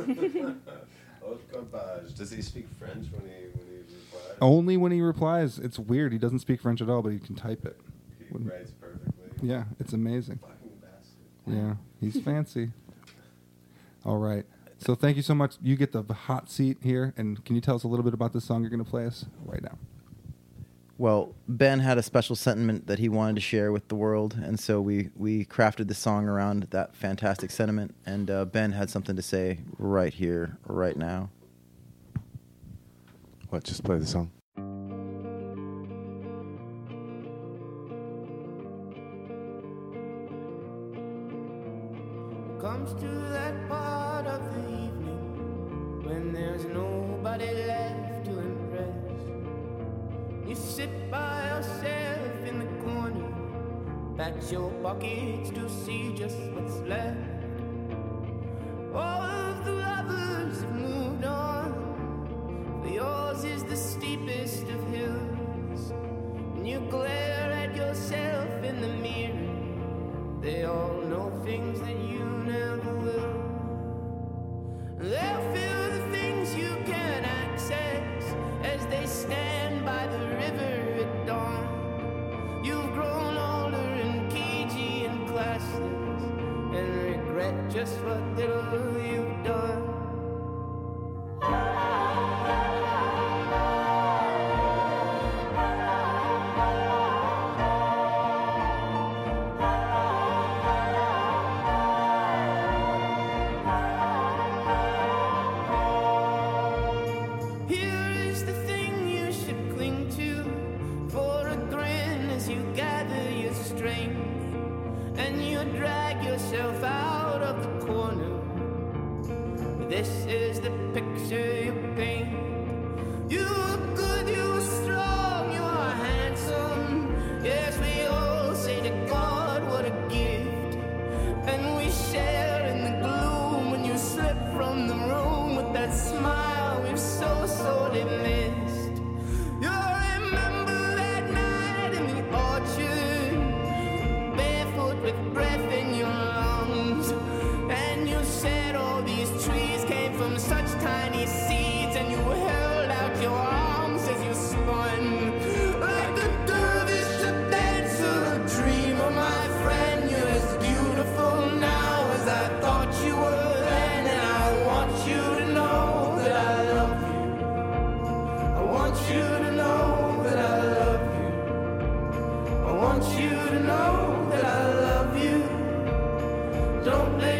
E: oh, garbage. Does he speak French when he when he replies?
D: Only when he replies. It's weird. He doesn't speak French at all, but he can type it.
E: He writes perfectly.
D: Yeah, it's amazing.
E: Fucking bastard.
D: Yeah, he's fancy. All right. So thank you so much. You get the hot seat here, and can you tell us a little bit about the song you're going to play us right now?
J: Well, Ben had a special sentiment that he wanted to share with the world, and so we, we crafted the song around that fantastic sentiment. And uh, Ben had something to say right here, right now.
G: What? Just play the song.
I: Comes to that part of the evening when there's nobody left to impress. You sit by yourself in the corner, pat your pockets to see just what's left. All of the lovers have moved on, for yours is the steepest of hills. And you glare at yourself in the mirror, they all know things that you never will. They'll feel the things you can't access as they stand by the river at dawn. You've grown older and cagey and classless, and regret just what little you've done. Here is the thing you should cling to for a grin as you gather your strength and you drag yourself out of the corner. This is the picture you paint. You are good, you are strong, you are handsome. Yes, we all say to God, what a gift. And we share in the gloom when you slip from the room with that smile we've so sorely missed. You remember that night in the orchard, barefoot with breath in your lungs, and you said all these trees came from such tiny seeds, and you held out your arms as you spun like a dervish, a dancer, a dreamer. My friend, you're as beautiful now as I thought you were then, and I want you to know that I love you. I want you to know that I love you. I want you to know that I love you. Don't let